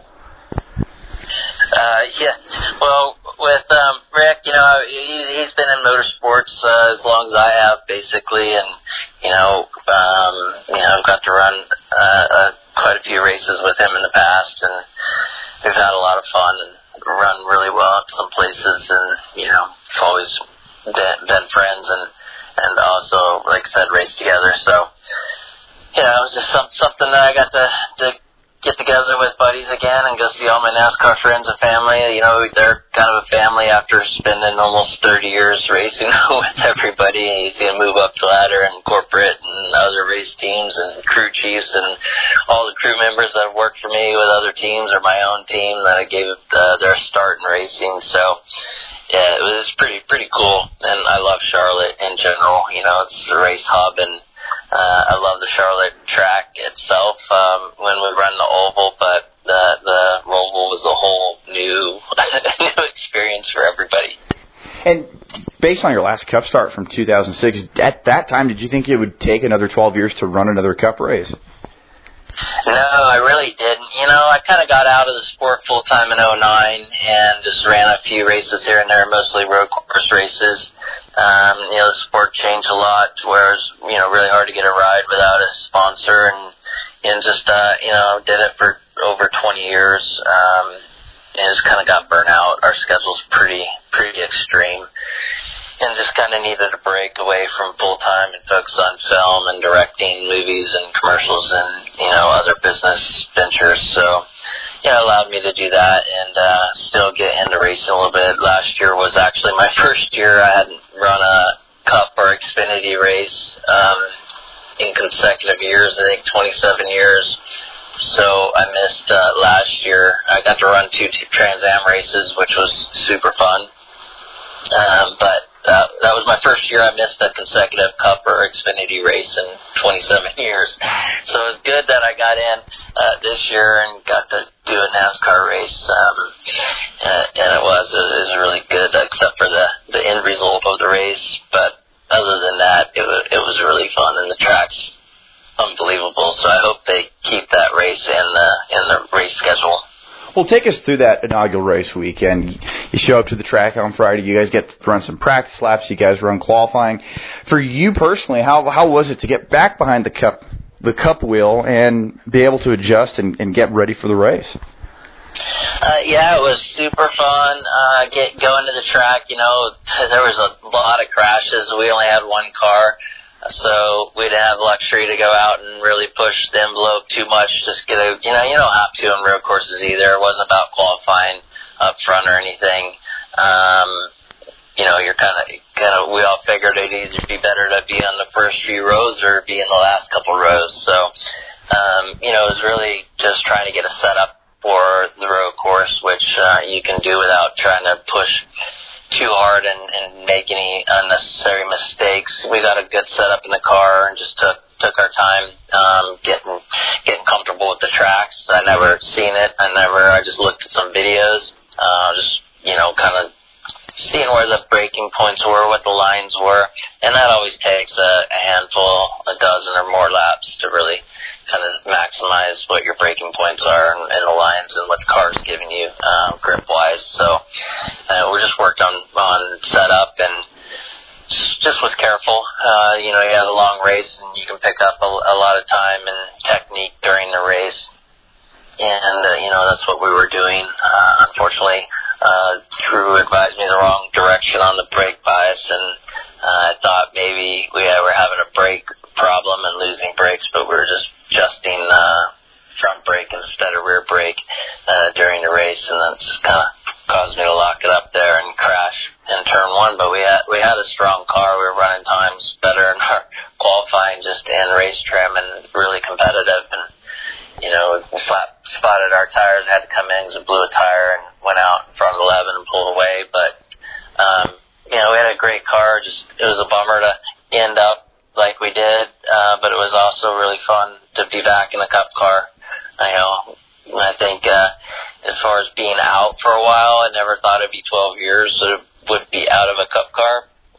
S: Uh, yeah, well, with um, Rick, you know, he, he's been in motorsports uh, as long as I have, basically, and, you know, um, you know, I've got to run uh, uh, quite a few races with him in the past, and we've had a lot of fun and run really well at some places, and, you know, we've always been, been friends, and and also, like I said, race together. So, you know, it was just some, something that I got to, to get together with buddies again and go see all my NASCAR friends and family. You know, they're kind of a family after spending almost thirty years racing with everybody. And you see them move up the ladder and corporate and other race teams and crew chiefs and all the crew members that have worked for me with other teams or my own team that I gave uh, their start in racing. So, yeah, it was pretty pretty cool. And I love Charlotte in general. You know, it's a race hub, and Uh, I love the Charlotte track itself um, when we run the oval, but the the Roval was a whole new new experience for everybody.
R: And based on your last Cup start from two thousand six, at that time, did you think it would take another twelve years to run another Cup race?
S: No, I really didn't. You know, I kind of got out of the sport full time in oh nine and just ran a few races here and there, mostly road course races. Um, you know, the sport changed a lot, where it was, you know, really hard to get a ride without a sponsor, and and just uh, you know, did it for over twenty years, um, and just kind of got burnt out. Our schedule's pretty pretty extreme, and just kind of needed a break away from full time and focus on film and directing movies and commercials and, you know, other business ventures. So, yeah, it allowed me to do that and uh, still get into racing a little bit. Last year was actually my first year. I hadn't run a Cup or Xfinity race um, in consecutive years, I think twenty-seven years. So I missed uh, last year. I got to run two Trans Am races, which was super fun. Um, but uh, that was my first year I missed a consecutive Cup or Xfinity race in twenty-seven years. So it was good that I got in uh, this year and got to do a NASCAR race. Um, and, and it was it was really good, except for the, the end result of the race. But other than that, it was it was really fun, and the track's unbelievable. So I hope they keep that race in the in the race schedule.
R: Well, take us through that inaugural race weekend. You show up to the track on Friday. You guys get to run some practice laps. You guys run qualifying. For you personally, how how was it to get back behind the cup the cup wheel and be able to adjust and, and get ready for the race?
S: Uh, yeah, it was super fun. Uh, get going to the track. You know, there was a lot of crashes. We only had one car. So we didn't have the luxury to go out and really push the envelope too much. Just get a, you know, you don't have to on road courses either. It wasn't about qualifying up front or anything. Um, you know, you're kind of, kind of, we all figured it'd either be better to be on the first few rows or be in the last couple rows. So, um, you know, it was really just trying to get a setup for the road course, which uh, you can do without trying to push too hard and, and make any unnecessary mistakes. We got a good setup in the car and just took took our time um, getting getting comfortable with the tracks. I never seen it. I never. I just looked at some videos, uh, just you know, kind of seeing where the braking points were, what the lines were, and that always takes a, a handful, a dozen or more laps to really kind of maximize what your braking points are and, and the lines and what the car's giving you um, grip-wise. So uh, we just worked on, on setup and just was careful. Uh, you know, you had a long race and you can pick up a, a lot of time and technique during the race. And, uh, you know, that's what we were doing. Uh, unfortunately, uh, Drew advised me the wrong direction on the brake bias, and uh, I thought maybe we were having a brake problem and losing brakes, but we were just adjusting uh, front brake instead of rear brake uh, during the race, and that just kind of caused me to lock it up there and crash in turn one. But we had we had a strong car. We were running times better in our qualifying, just in race trim and really competitive. And you know, we slap, spotted our tires, had to come in because we blew a tire and went out in front of eleven and pulled away. But um, you know, we had a great car. Just it was a bummer to end up like we did, uh, but it was also really fun to be back in a Cup car. You know, I think uh, as far as being out for a while, I never thought it'd be twelve years that it would be out of a Cup car.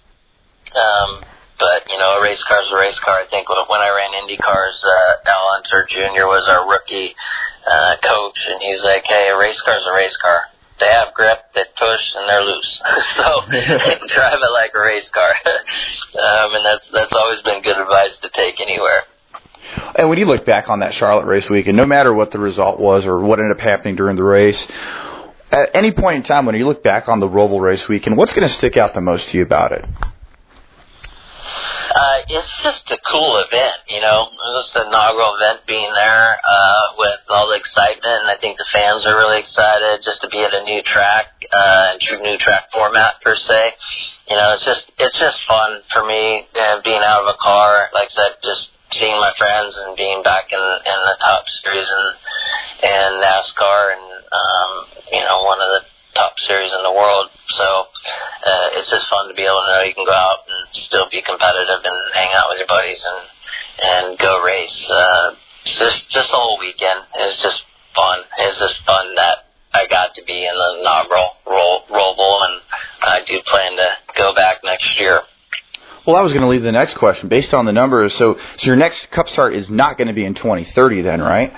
S: Um, but, you know, a race car's a race car. I think when I ran Indy cars, uh, Al Unser Junior was our rookie uh, coach, and he's like, hey, a race car's a race car. They have grip, they push, and they're loose. So drive it like a race car. um, and that's that's always been good advice to take anywhere.
R: And when you look back on that Charlotte race weekend, no matter what the result was or what ended up happening during the race, at any point in time when you look back on the Roval race weekend, what's going to stick out the most to you about it?
S: Uh, it's just a cool event, you know. It's just an inaugural event being there uh, with all the excitement, and I think the fans are really excited just to be at a new track, uh, and new track format per se. You know, it's just it's just fun for me, uh, being out of a car. Like I said, just seeing my friends and being back in in the top series in, in NASCAR, and um, you know, one of the top series in the world. So uh, it's just fun to be able to know you can go out and still be competitive and hang out with your buddies and and go race. Uh, just just the whole weekend is just fun. It's just fun that I got to be in the inaugural Roval, and I do plan to go back next year.
R: Well, I was going to leave the next question based on the numbers. So, so your next Cup start is not going to be in twenty thirty, then, right?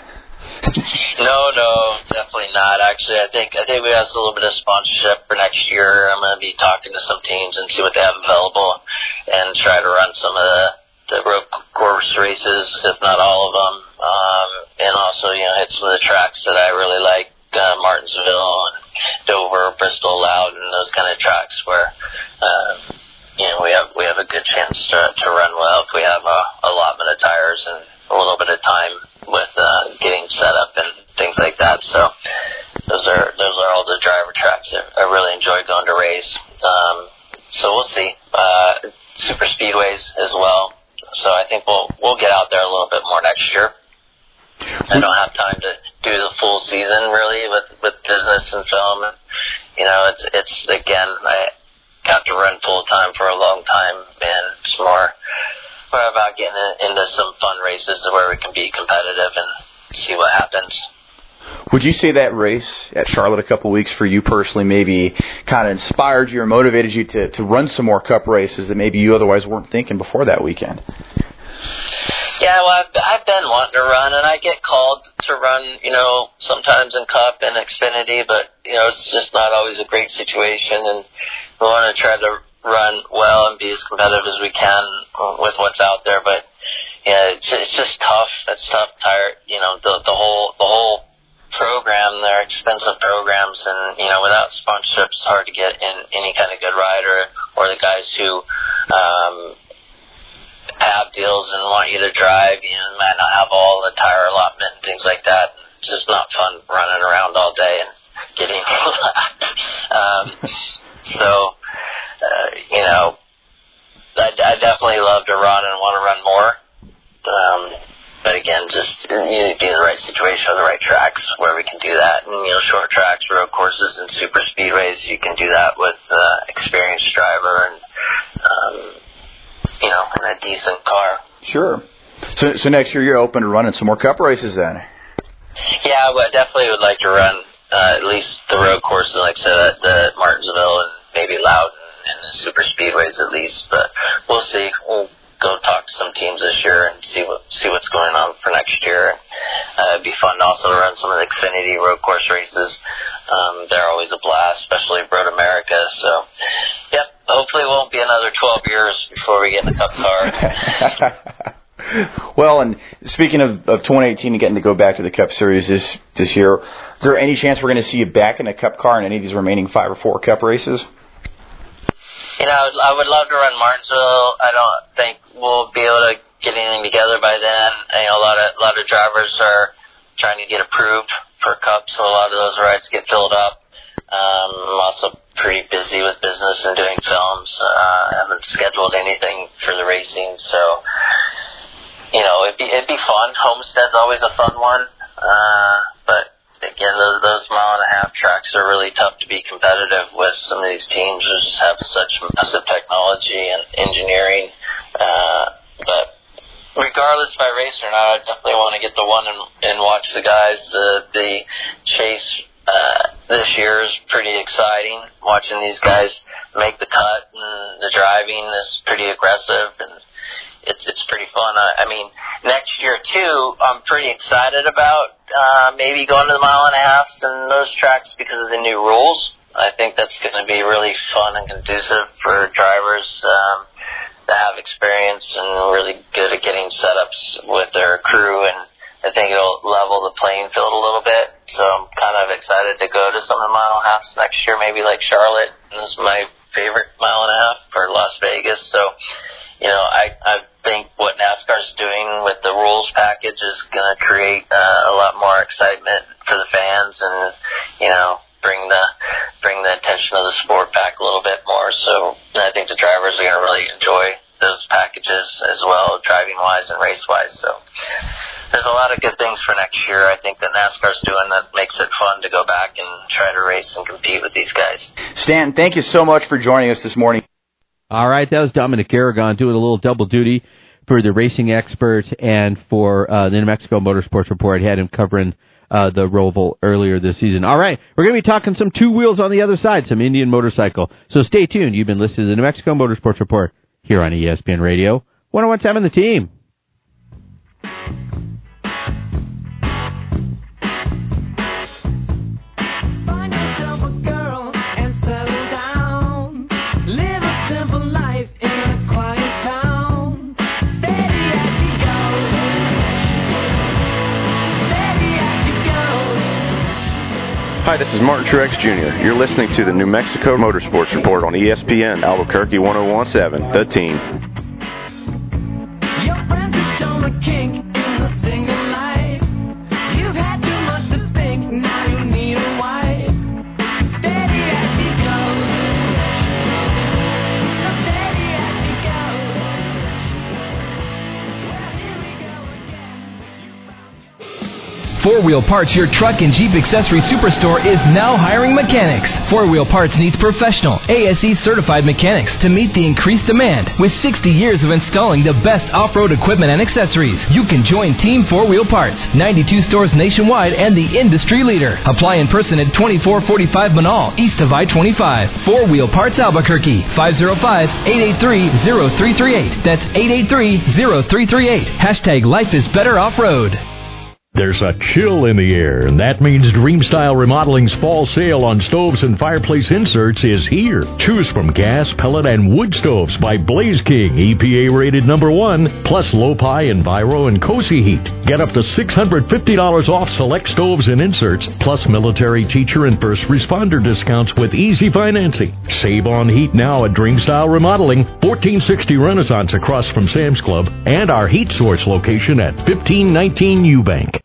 S: No, no, definitely not. Actually, I think I think we have a little bit of sponsorship for next year. I'm going to be talking to some teams and see what they have available, and try to run some of the the road course races, if not all of them, um, and also, you know, hit some of the tracks that I really like, uh, Martinsville and Dover, Bristol, Loudon, and those kind of tracks where, uh, you know, we have we have a good chance to to run well if we have a allotment of tires and a little bit of time with uh, getting set up and things like that. So those are those are all the driver tracks that I really enjoy going to race. Um, so we'll see. Uh, super speedways as well. So I think we'll we'll get out there a little bit more next year. I don't have time to do the full season really with, with business and film. And, you know, it's it's again I got to run full time for a long time, and it's more more about getting into some fun races where we can be competitive and see what happens.
R: Would you say that race at Charlotte a couple weeks for you personally maybe kind of inspired you or motivated you to, to run some more Cup races that maybe you otherwise weren't thinking before that weekend?
S: Yeah, well, I've, I've been wanting to run, and I get called to run, you know, sometimes in Cup and Xfinity, but, you know, it's just not always a great situation, and we want to try to run well and be as competitive as we can with what's out there, but, yeah, it's, it's just tough. It's tough, tired, you know, the, the whole, the whole program, they're expensive programs, and, you know, without sponsorships, it's hard to get in any kind of good rider, or the guys who, um, have deals and want you to drive, you know, might not have all the tire allotment and things like that. It's just not fun running around all day and getting um, so, uh, you know, I, I definitely love to run and want to run more. Um, but again, just you need to be in the right situation or the right tracks where we can do that. And, you know, short tracks, road courses, and super speedways, you can do that with uh, experienced driver and, um, you know, in a decent car.
R: Sure. So, so next year you're open to running some more Cup races then?
S: Yeah, I definitely would like to run uh, at least the road courses, like I said, at the Martinsville and maybe Loudon and the super speedways at least. But we'll see. We'll go talk to some teams this year and see what see what's going on for next year. Uh, it'd be fun also to run some of the Xfinity road course races. Um, they're always a blast, especially Road America. So, yep. Hopefully it won't be another twelve years before we get in the Cup car.
R: Well, and speaking of, of twenty eighteen and getting to go back to the Cup Series this this year, is there any chance we're going to see you back in a Cup car in any of these remaining five or four Cup races?
S: You know, I would, I would love to run Martinsville. I don't think we'll be able to get anything together by then. You know, a lot of a lot of drivers are trying to get approved for Cup, so a lot of those rides get filled up. Um, I'm also pretty busy with business and doing films. Uh, I haven't scheduled anything for the racing, so, you know, it'd be, it'd be fun. Homestead's always a fun one. Uh, but again, those, those mile and a half tracks are really tough to be competitive with. Some of these teams just have such massive technology and engineering. Uh, but regardless if I race or not, I definitely want to get the one and, and watch the guys. The, the chase, Uh, this year is pretty exciting. Watching these guys make the cut, and the driving is pretty aggressive, and it's it's pretty fun. I, I mean, next year too, I'm pretty excited about uh, maybe going to the mile and a halfs and those tracks because of the new rules. I think that's going to be really fun and conducive for drivers um, that have experience and really good at getting setups with their crew, and I think it'll level the playing field a little bit. So I'm kind of excited to go to some of the mile and a halfs next year, maybe like Charlotte. This is my favorite mile and a half, for Las Vegas. So, you know, I, I think what NASCAR's doing with the rules package is going to create uh, a lot more excitement for the fans and, you know, bring the bring the attention of the sport back a little bit more. So I think the drivers are going to really enjoy those packages as well, driving-wise and race-wise. So there's a lot of good things for next year, I think, that NASCAR's doing that makes it fun to go back and try to race and compete with these guys.
R: Stan, thank you so much for joining us this morning.
B: All right, that was Dominic Aragon doing a little double duty for the racing expert and for uh, the New Mexico Motorsports Report. Had him covering uh, the Roval earlier this season. All right, we're going to be talking some two wheels on the other side, some Indian motorcycle. So stay tuned. You've been listening to the New Mexico Motorsports Report here on E S P N Radio. one oh one point seven The Team.
T: Hi, this is Martin Truex Junior You're listening to the New Mexico Motorsports Report on E S P N Albuquerque one oh one point seven, The Team.
U: Your friends have shown a kink in the single life. You've had too much to think, now you need a wife. Steady as she goes. Steady as she
A: Four Wheel Parts, your truck and Jeep accessory superstore, is now hiring mechanics. Four Wheel Parts needs professional, A S E certified mechanics to meet the increased demand. With sixty years of installing the best off-road equipment and accessories, you can join Team Four Wheel Parts. ninety-two stores nationwide and the industry leader. Apply in person at twenty-four forty-five Manal, east of I twenty-five. Four Wheel Parts Albuquerque, five oh five, eight eight three, oh three three eight. That's eight eight three, oh three three eight. Hashtag Life is Better Off-Road.
V: There's a chill in the air, and that means Dreamstyle Remodeling's fall sale on stoves and fireplace inserts is here. Choose from gas, pellet, and wood stoves by Blaze King, E P A-rated number one, plus Lopi, Enviro, and Cozy Heat. Get up to six hundred fifty dollars off select stoves and inserts, plus military, teacher, and first responder discounts with easy financing. Save on heat now at Dreamstyle Remodeling, fourteen sixty Renaissance across from Sam's Club, and our Heat Source location at fifteen nineteen Eubank.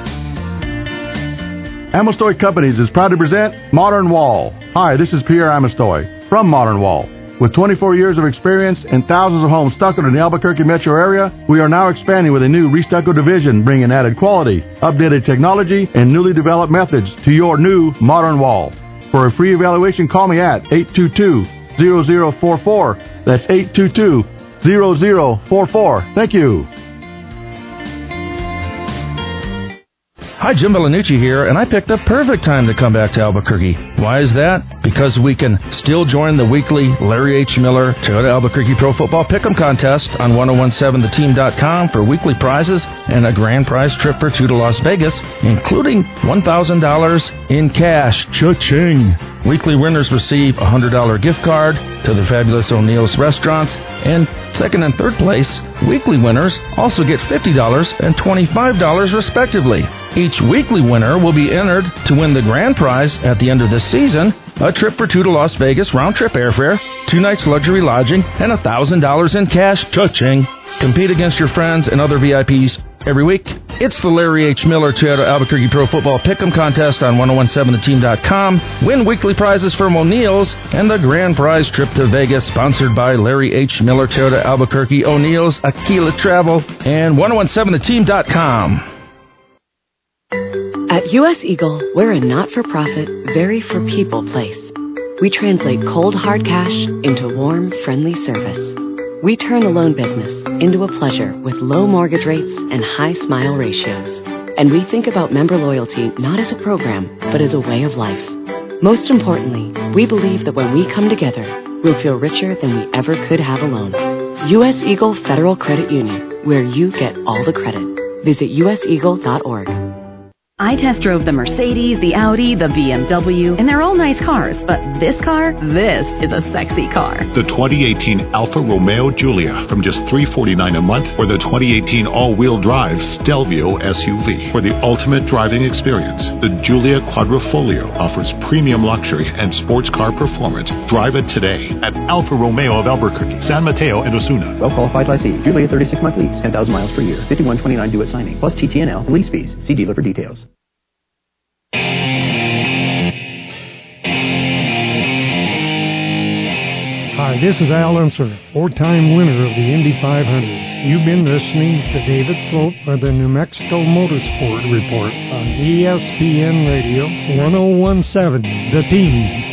W: Amestoy Companies is proud to present Modern Wall. Hi, this is Pierre Amestoy from Modern Wall. With twenty-four years of experience and thousands of homes stuccoed in the Albuquerque metro area, we are now expanding with a new restucco division, bringing added quality, updated technology, and newly developed methods to your new Modern Wall. For a free evaluation, call me at eight two two, zero zero four four. That's eight two two, zero zero four four. Thank you.
F: Hi, Jim Bellanucci here, and I picked the perfect time to come back to Albuquerque. Why is that? Because we can still join the weekly Larry H. Miller Toyota Albuquerque Pro Football Pick'em contest on ten seventeen the team dot com for weekly prizes and a grand prize trip for two to Las Vegas, including one thousand dollars in cash. Cha-ching! Weekly winners receive a one hundred dollars gift card to the fabulous O'Neill's restaurants, and second and third place, weekly winners also get fifty dollars and twenty-five dollars respectively. Each weekly winner will be entered to win the grand prize at the end of this season, a trip for two to Las Vegas, round-trip airfare, two nights luxury lodging, and one thousand dollars in cash. Cha-ching! Compete against your friends and other V I Ps every week. It's the Larry H. Miller Toyota Albuquerque Pro Football Pick'em contest on ten seventeen the team dot com. Win weekly prizes from O'Neill's and the grand prize trip to Vegas, sponsored by Larry H. Miller Toyota Albuquerque, O'Neill's, Aquila Travel, and ten seventeen the team dot com.
X: At U S. Eagle, we're a not-for-profit, very-for-people place. We translate cold, hard cash into warm, friendly service. We turn the loan business into a pleasure with low mortgage rates and high smile ratios. And we think about member loyalty not as a program, but as a way of life. Most importantly, we believe that when we come together, we'll feel richer than we ever could have alone. U S. Eagle Federal Credit Union, where you get all the credit. Visit U S eagle dot org.
D: I test drove the Mercedes, the Audi, the B M W, and they're all nice cars. But this car, this is a sexy car.
E: The twenty eighteen Alfa Romeo Giulia from just three hundred forty-nine dollars a month, or the twenty eighteen all-wheel drive Stelvio S U V. For the ultimate driving experience, the Giulia Quadrifoglio offers premium luxury and sports car performance. Drive it today at Alfa Romeo of Albuquerque, San Mateo, and Osuna.
G: Well-qualified lessee. Giulia thirty-six month lease, ten thousand miles per year, fifty-one twenty-nine due at signing, plus T T N L and lease fees. See dealer for details.
H: Hi, this is Al Unser, four-time winner of the Indy five hundred. You've been listening to David Swope for the New Mexico Motorsport Report on E S P N Radio one oh one seven, The Team.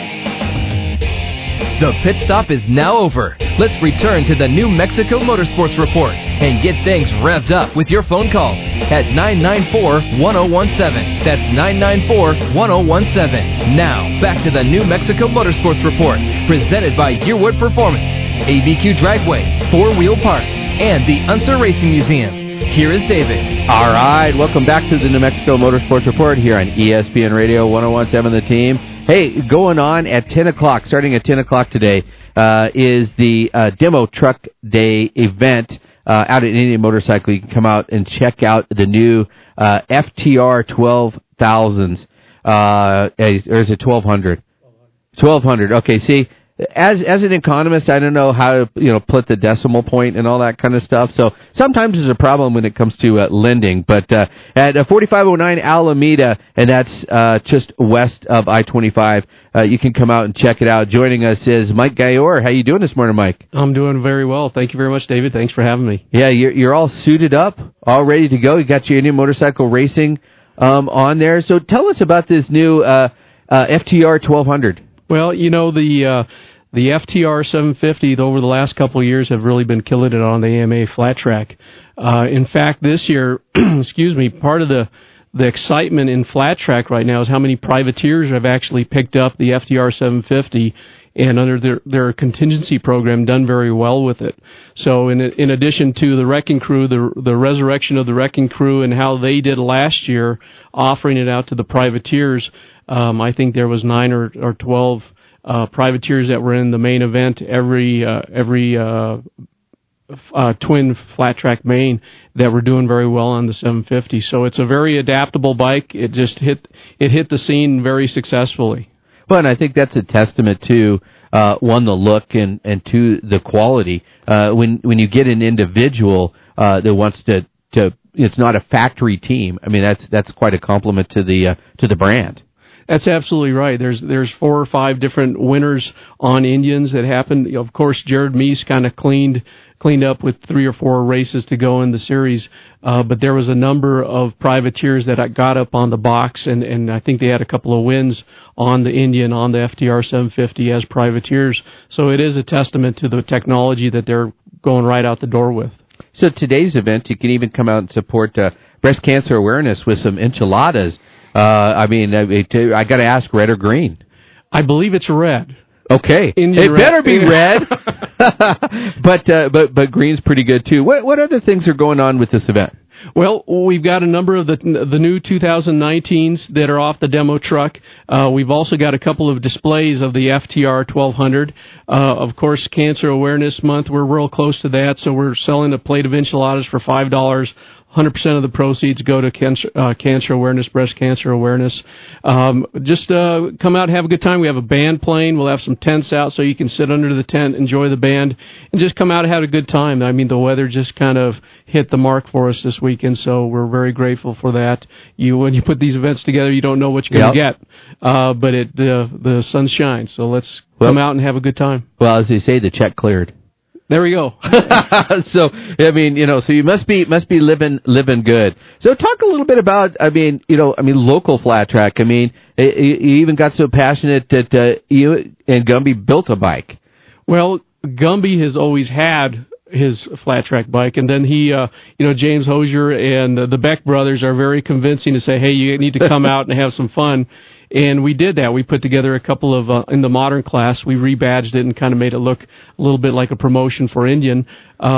A: The pit stop is now over. Let's return to the New Mexico Motorsports Report and get things revved up with your phone calls at nine nine four, one oh one seven. That's nine nine four, one oh one seven. Now, back to the New Mexico Motorsports Report, presented by Yearwood Performance, A B Q Dragway, Four Wheel Parts, and the Unser Racing Museum. Here is David.
B: All right, welcome back to the New Mexico Motorsports Report here on E S P N Radio one oh one seven The Team. Hey, going on at ten o'clock, starting at ten o'clock today, uh, is the uh, Demo Truck Day event uh, out at Indian Motorcycle. You can come out and check out the new uh, F T R twelve thousands. Uh, or is it twelve hundred? twelve hundred. Okay, see, as as an economist, I don't know how to, you know, put the decimal point and all that kind of stuff. So sometimes there's a problem when it comes to uh, lending. But uh, at uh, forty-five oh nine Alameda, and that's uh, just west of I twenty-five, uh, you can come out and check it out. Joining us is Mike Gayor. How you doing this morning, Mike?
Y: I'm doing very well. Thank you very much, David. Thanks for having me.
B: Yeah, you're you're all suited up, all ready to go. You got your Indian Motorcycle Racing um, on there. So tell us about this new uh, uh, F T R twelve hundred.
Y: Well, you know, the uh, the F T R seven fifty over the last couple of years have really been killing it on the A M A flat track. Uh, in fact, this year, excuse me, part of the the excitement in flat track right now is how many privateers have actually picked up the F T R seven fifty and under their, their contingency program done very well with it. So in in addition to the Wrecking Crew, the the resurrection of the Wrecking Crew and how they did last year, offering it out to the privateers, um, I think there was nine or, or twelve uh, privateers that were in the main event every uh, every uh, uh, twin flat track main that were doing very well on the seven fifty. So it's a very adaptable bike. It just hit it hit the scene very successfully.
B: Well, and I think that's a testament to, uh, one, the look, and, and two, the quality. Uh, when, when you get an individual, uh, that wants to, to, it's not a factory team. I mean, that's, that's quite a compliment to the, uh, to the brand.
Y: That's absolutely right. There's, there's four or five different winners on Indians that happened. Of course, Jared Meese kind of cleaned, cleaned up with three or four races to go in the series. Uh, but there was a number of privateers that got up on the box, and, and I think they had a couple of wins on the Indian, on the F T R seven fifty as privateers. So it is a testament to the technology that they're going right out the door with.
B: So today's event, you can even come out and support uh, breast cancer awareness with some enchiladas. Uh, I mean, I, I got to ask, red or green?
Y: I believe it's red.
B: Okay,
Y: Indian
B: it
Y: red.
B: better be red. but uh, but but green's pretty good too. What what other things are going on with this event?
Y: Well, we've got a number of the the new two thousand nineteens that are off the demo truck. Uh, we've also got a couple of displays of the F T R twelve hundred. Uh, of course, Cancer Awareness Month, we're real close to that, so we're selling a plate of enchiladas for five dollars. one hundred percent of the proceeds go to cancer, uh, cancer awareness, breast cancer awareness. Um, just uh, come out and have a good time. We have a band playing. We'll have some tents out so you can sit under the tent, enjoy the band, and just come out and have a good time. I mean, the weather just kind of hit the mark for us this weekend, so we're very grateful for that. You, when you put these events together, you don't know what you're going to
B: Yep.
Y: get, uh, but it, the the sun shines. So let's
B: Well-
Y: come out and have a good time.
B: Well, as they say, the check cleared.
Y: There we go.
B: So I mean, you know, so you must be must be living living good. So talk a little bit about, I mean, you know, I mean, local flat track. I mean, you you even got so passionate that uh, you and Gumby built a bike.
Y: Well, Gumby has always had his flat track bike, and then he, uh, you know, James Hosier and uh, the Beck brothers are very convincing to say, hey, you need to come out and have some fun. And we did that. We put together a couple of, uh, in the modern class, we rebadged it and kind of made it look a little bit like a promotion for Indian. Uh,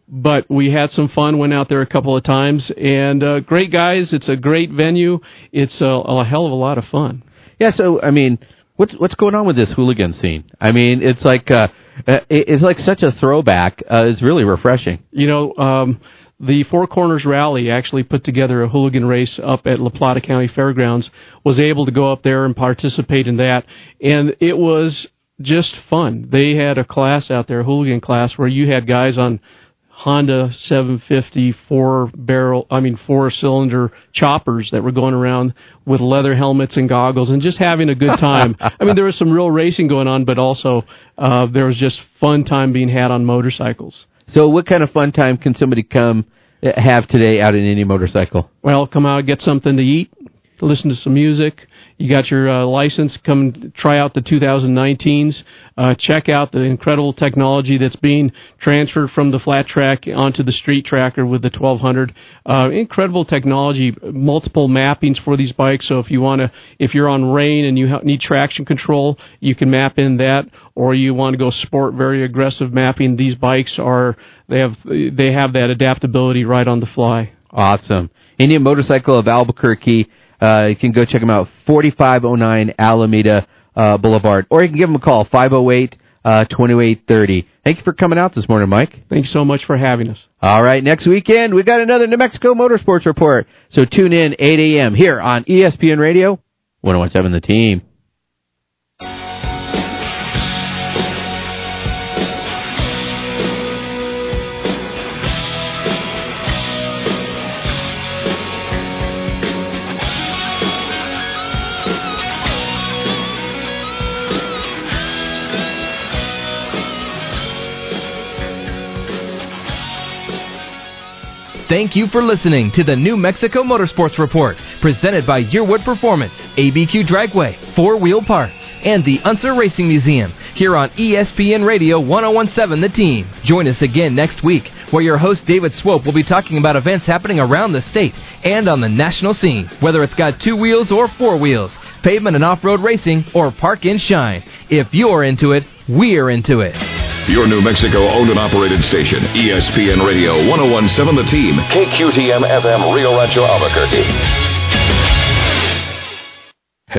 Y: but we had some fun, went out there a couple of times, and uh, great guys. It's a great venue. It's a, a hell of a lot of fun.
B: Yeah, so, I mean, what's what's going on with this hooligan scene? I mean, it's like uh, it's like such a throwback. Uh, it's really refreshing.
Y: You know, um, the Four Corners Rally actually put together a hooligan race up at La Plata County Fairgrounds, was able to go up there and participate in that, and it was just fun. They had a class out there, a hooligan class, where you had guys on Honda seven fifty four barrel, I mean four cylinder choppers that were going around with leather helmets and goggles and just having a good time. I mean, there was some real racing going on, but also uh, there was just fun time being had on motorcycles.
B: So what kind of fun time can somebody come have today out in any motorcycle?
Y: Well, come out, get something to eat, listen to some music. You got your uh, license, come try out the two thousand nineteens. Uh, check out the incredible technology that's being transferred from the flat track onto the street tracker with the twelve hundred. Uh, incredible technology, multiple mappings for these bikes. So if you want to, if you're on rain and you ha- need traction control, you can map in that. Or you want to go sport, very aggressive mapping. These bikes are they have they have that adaptability right on the fly.
B: Awesome. Indian Motorcycle of Albuquerque. Uh, you can go check them out, forty-five oh nine Alameda uh, Boulevard. Or you can give them a call, five oh eight, twenty-eight thirty. Thank you for coming out this morning, Mike.
Y: Thank you so much for having us.
B: All right, next weekend, we got another New Mexico Motorsports Report. So tune in, eight a.m. here on E S P N Radio, one oh one seven The Team.
A: Thank you for listening to the New Mexico Motorsports Report, presented by Yearwood Performance, A B Q Dragway, Four Wheel Parts, and the Unser Racing Museum, here on E S P N Radio one oh one seven The Team. Join us again next week, where your host David Swope will be talking about events happening around the state and on the national scene, whether it's got two wheels or four wheels, pavement and off-road racing, or park and shine. If you're into it, we're into it.
C: Your New Mexico owned and operated station, E S P N Radio one oh one seven The Team, K Q T M F M, Rio Rancho, Albuquerque.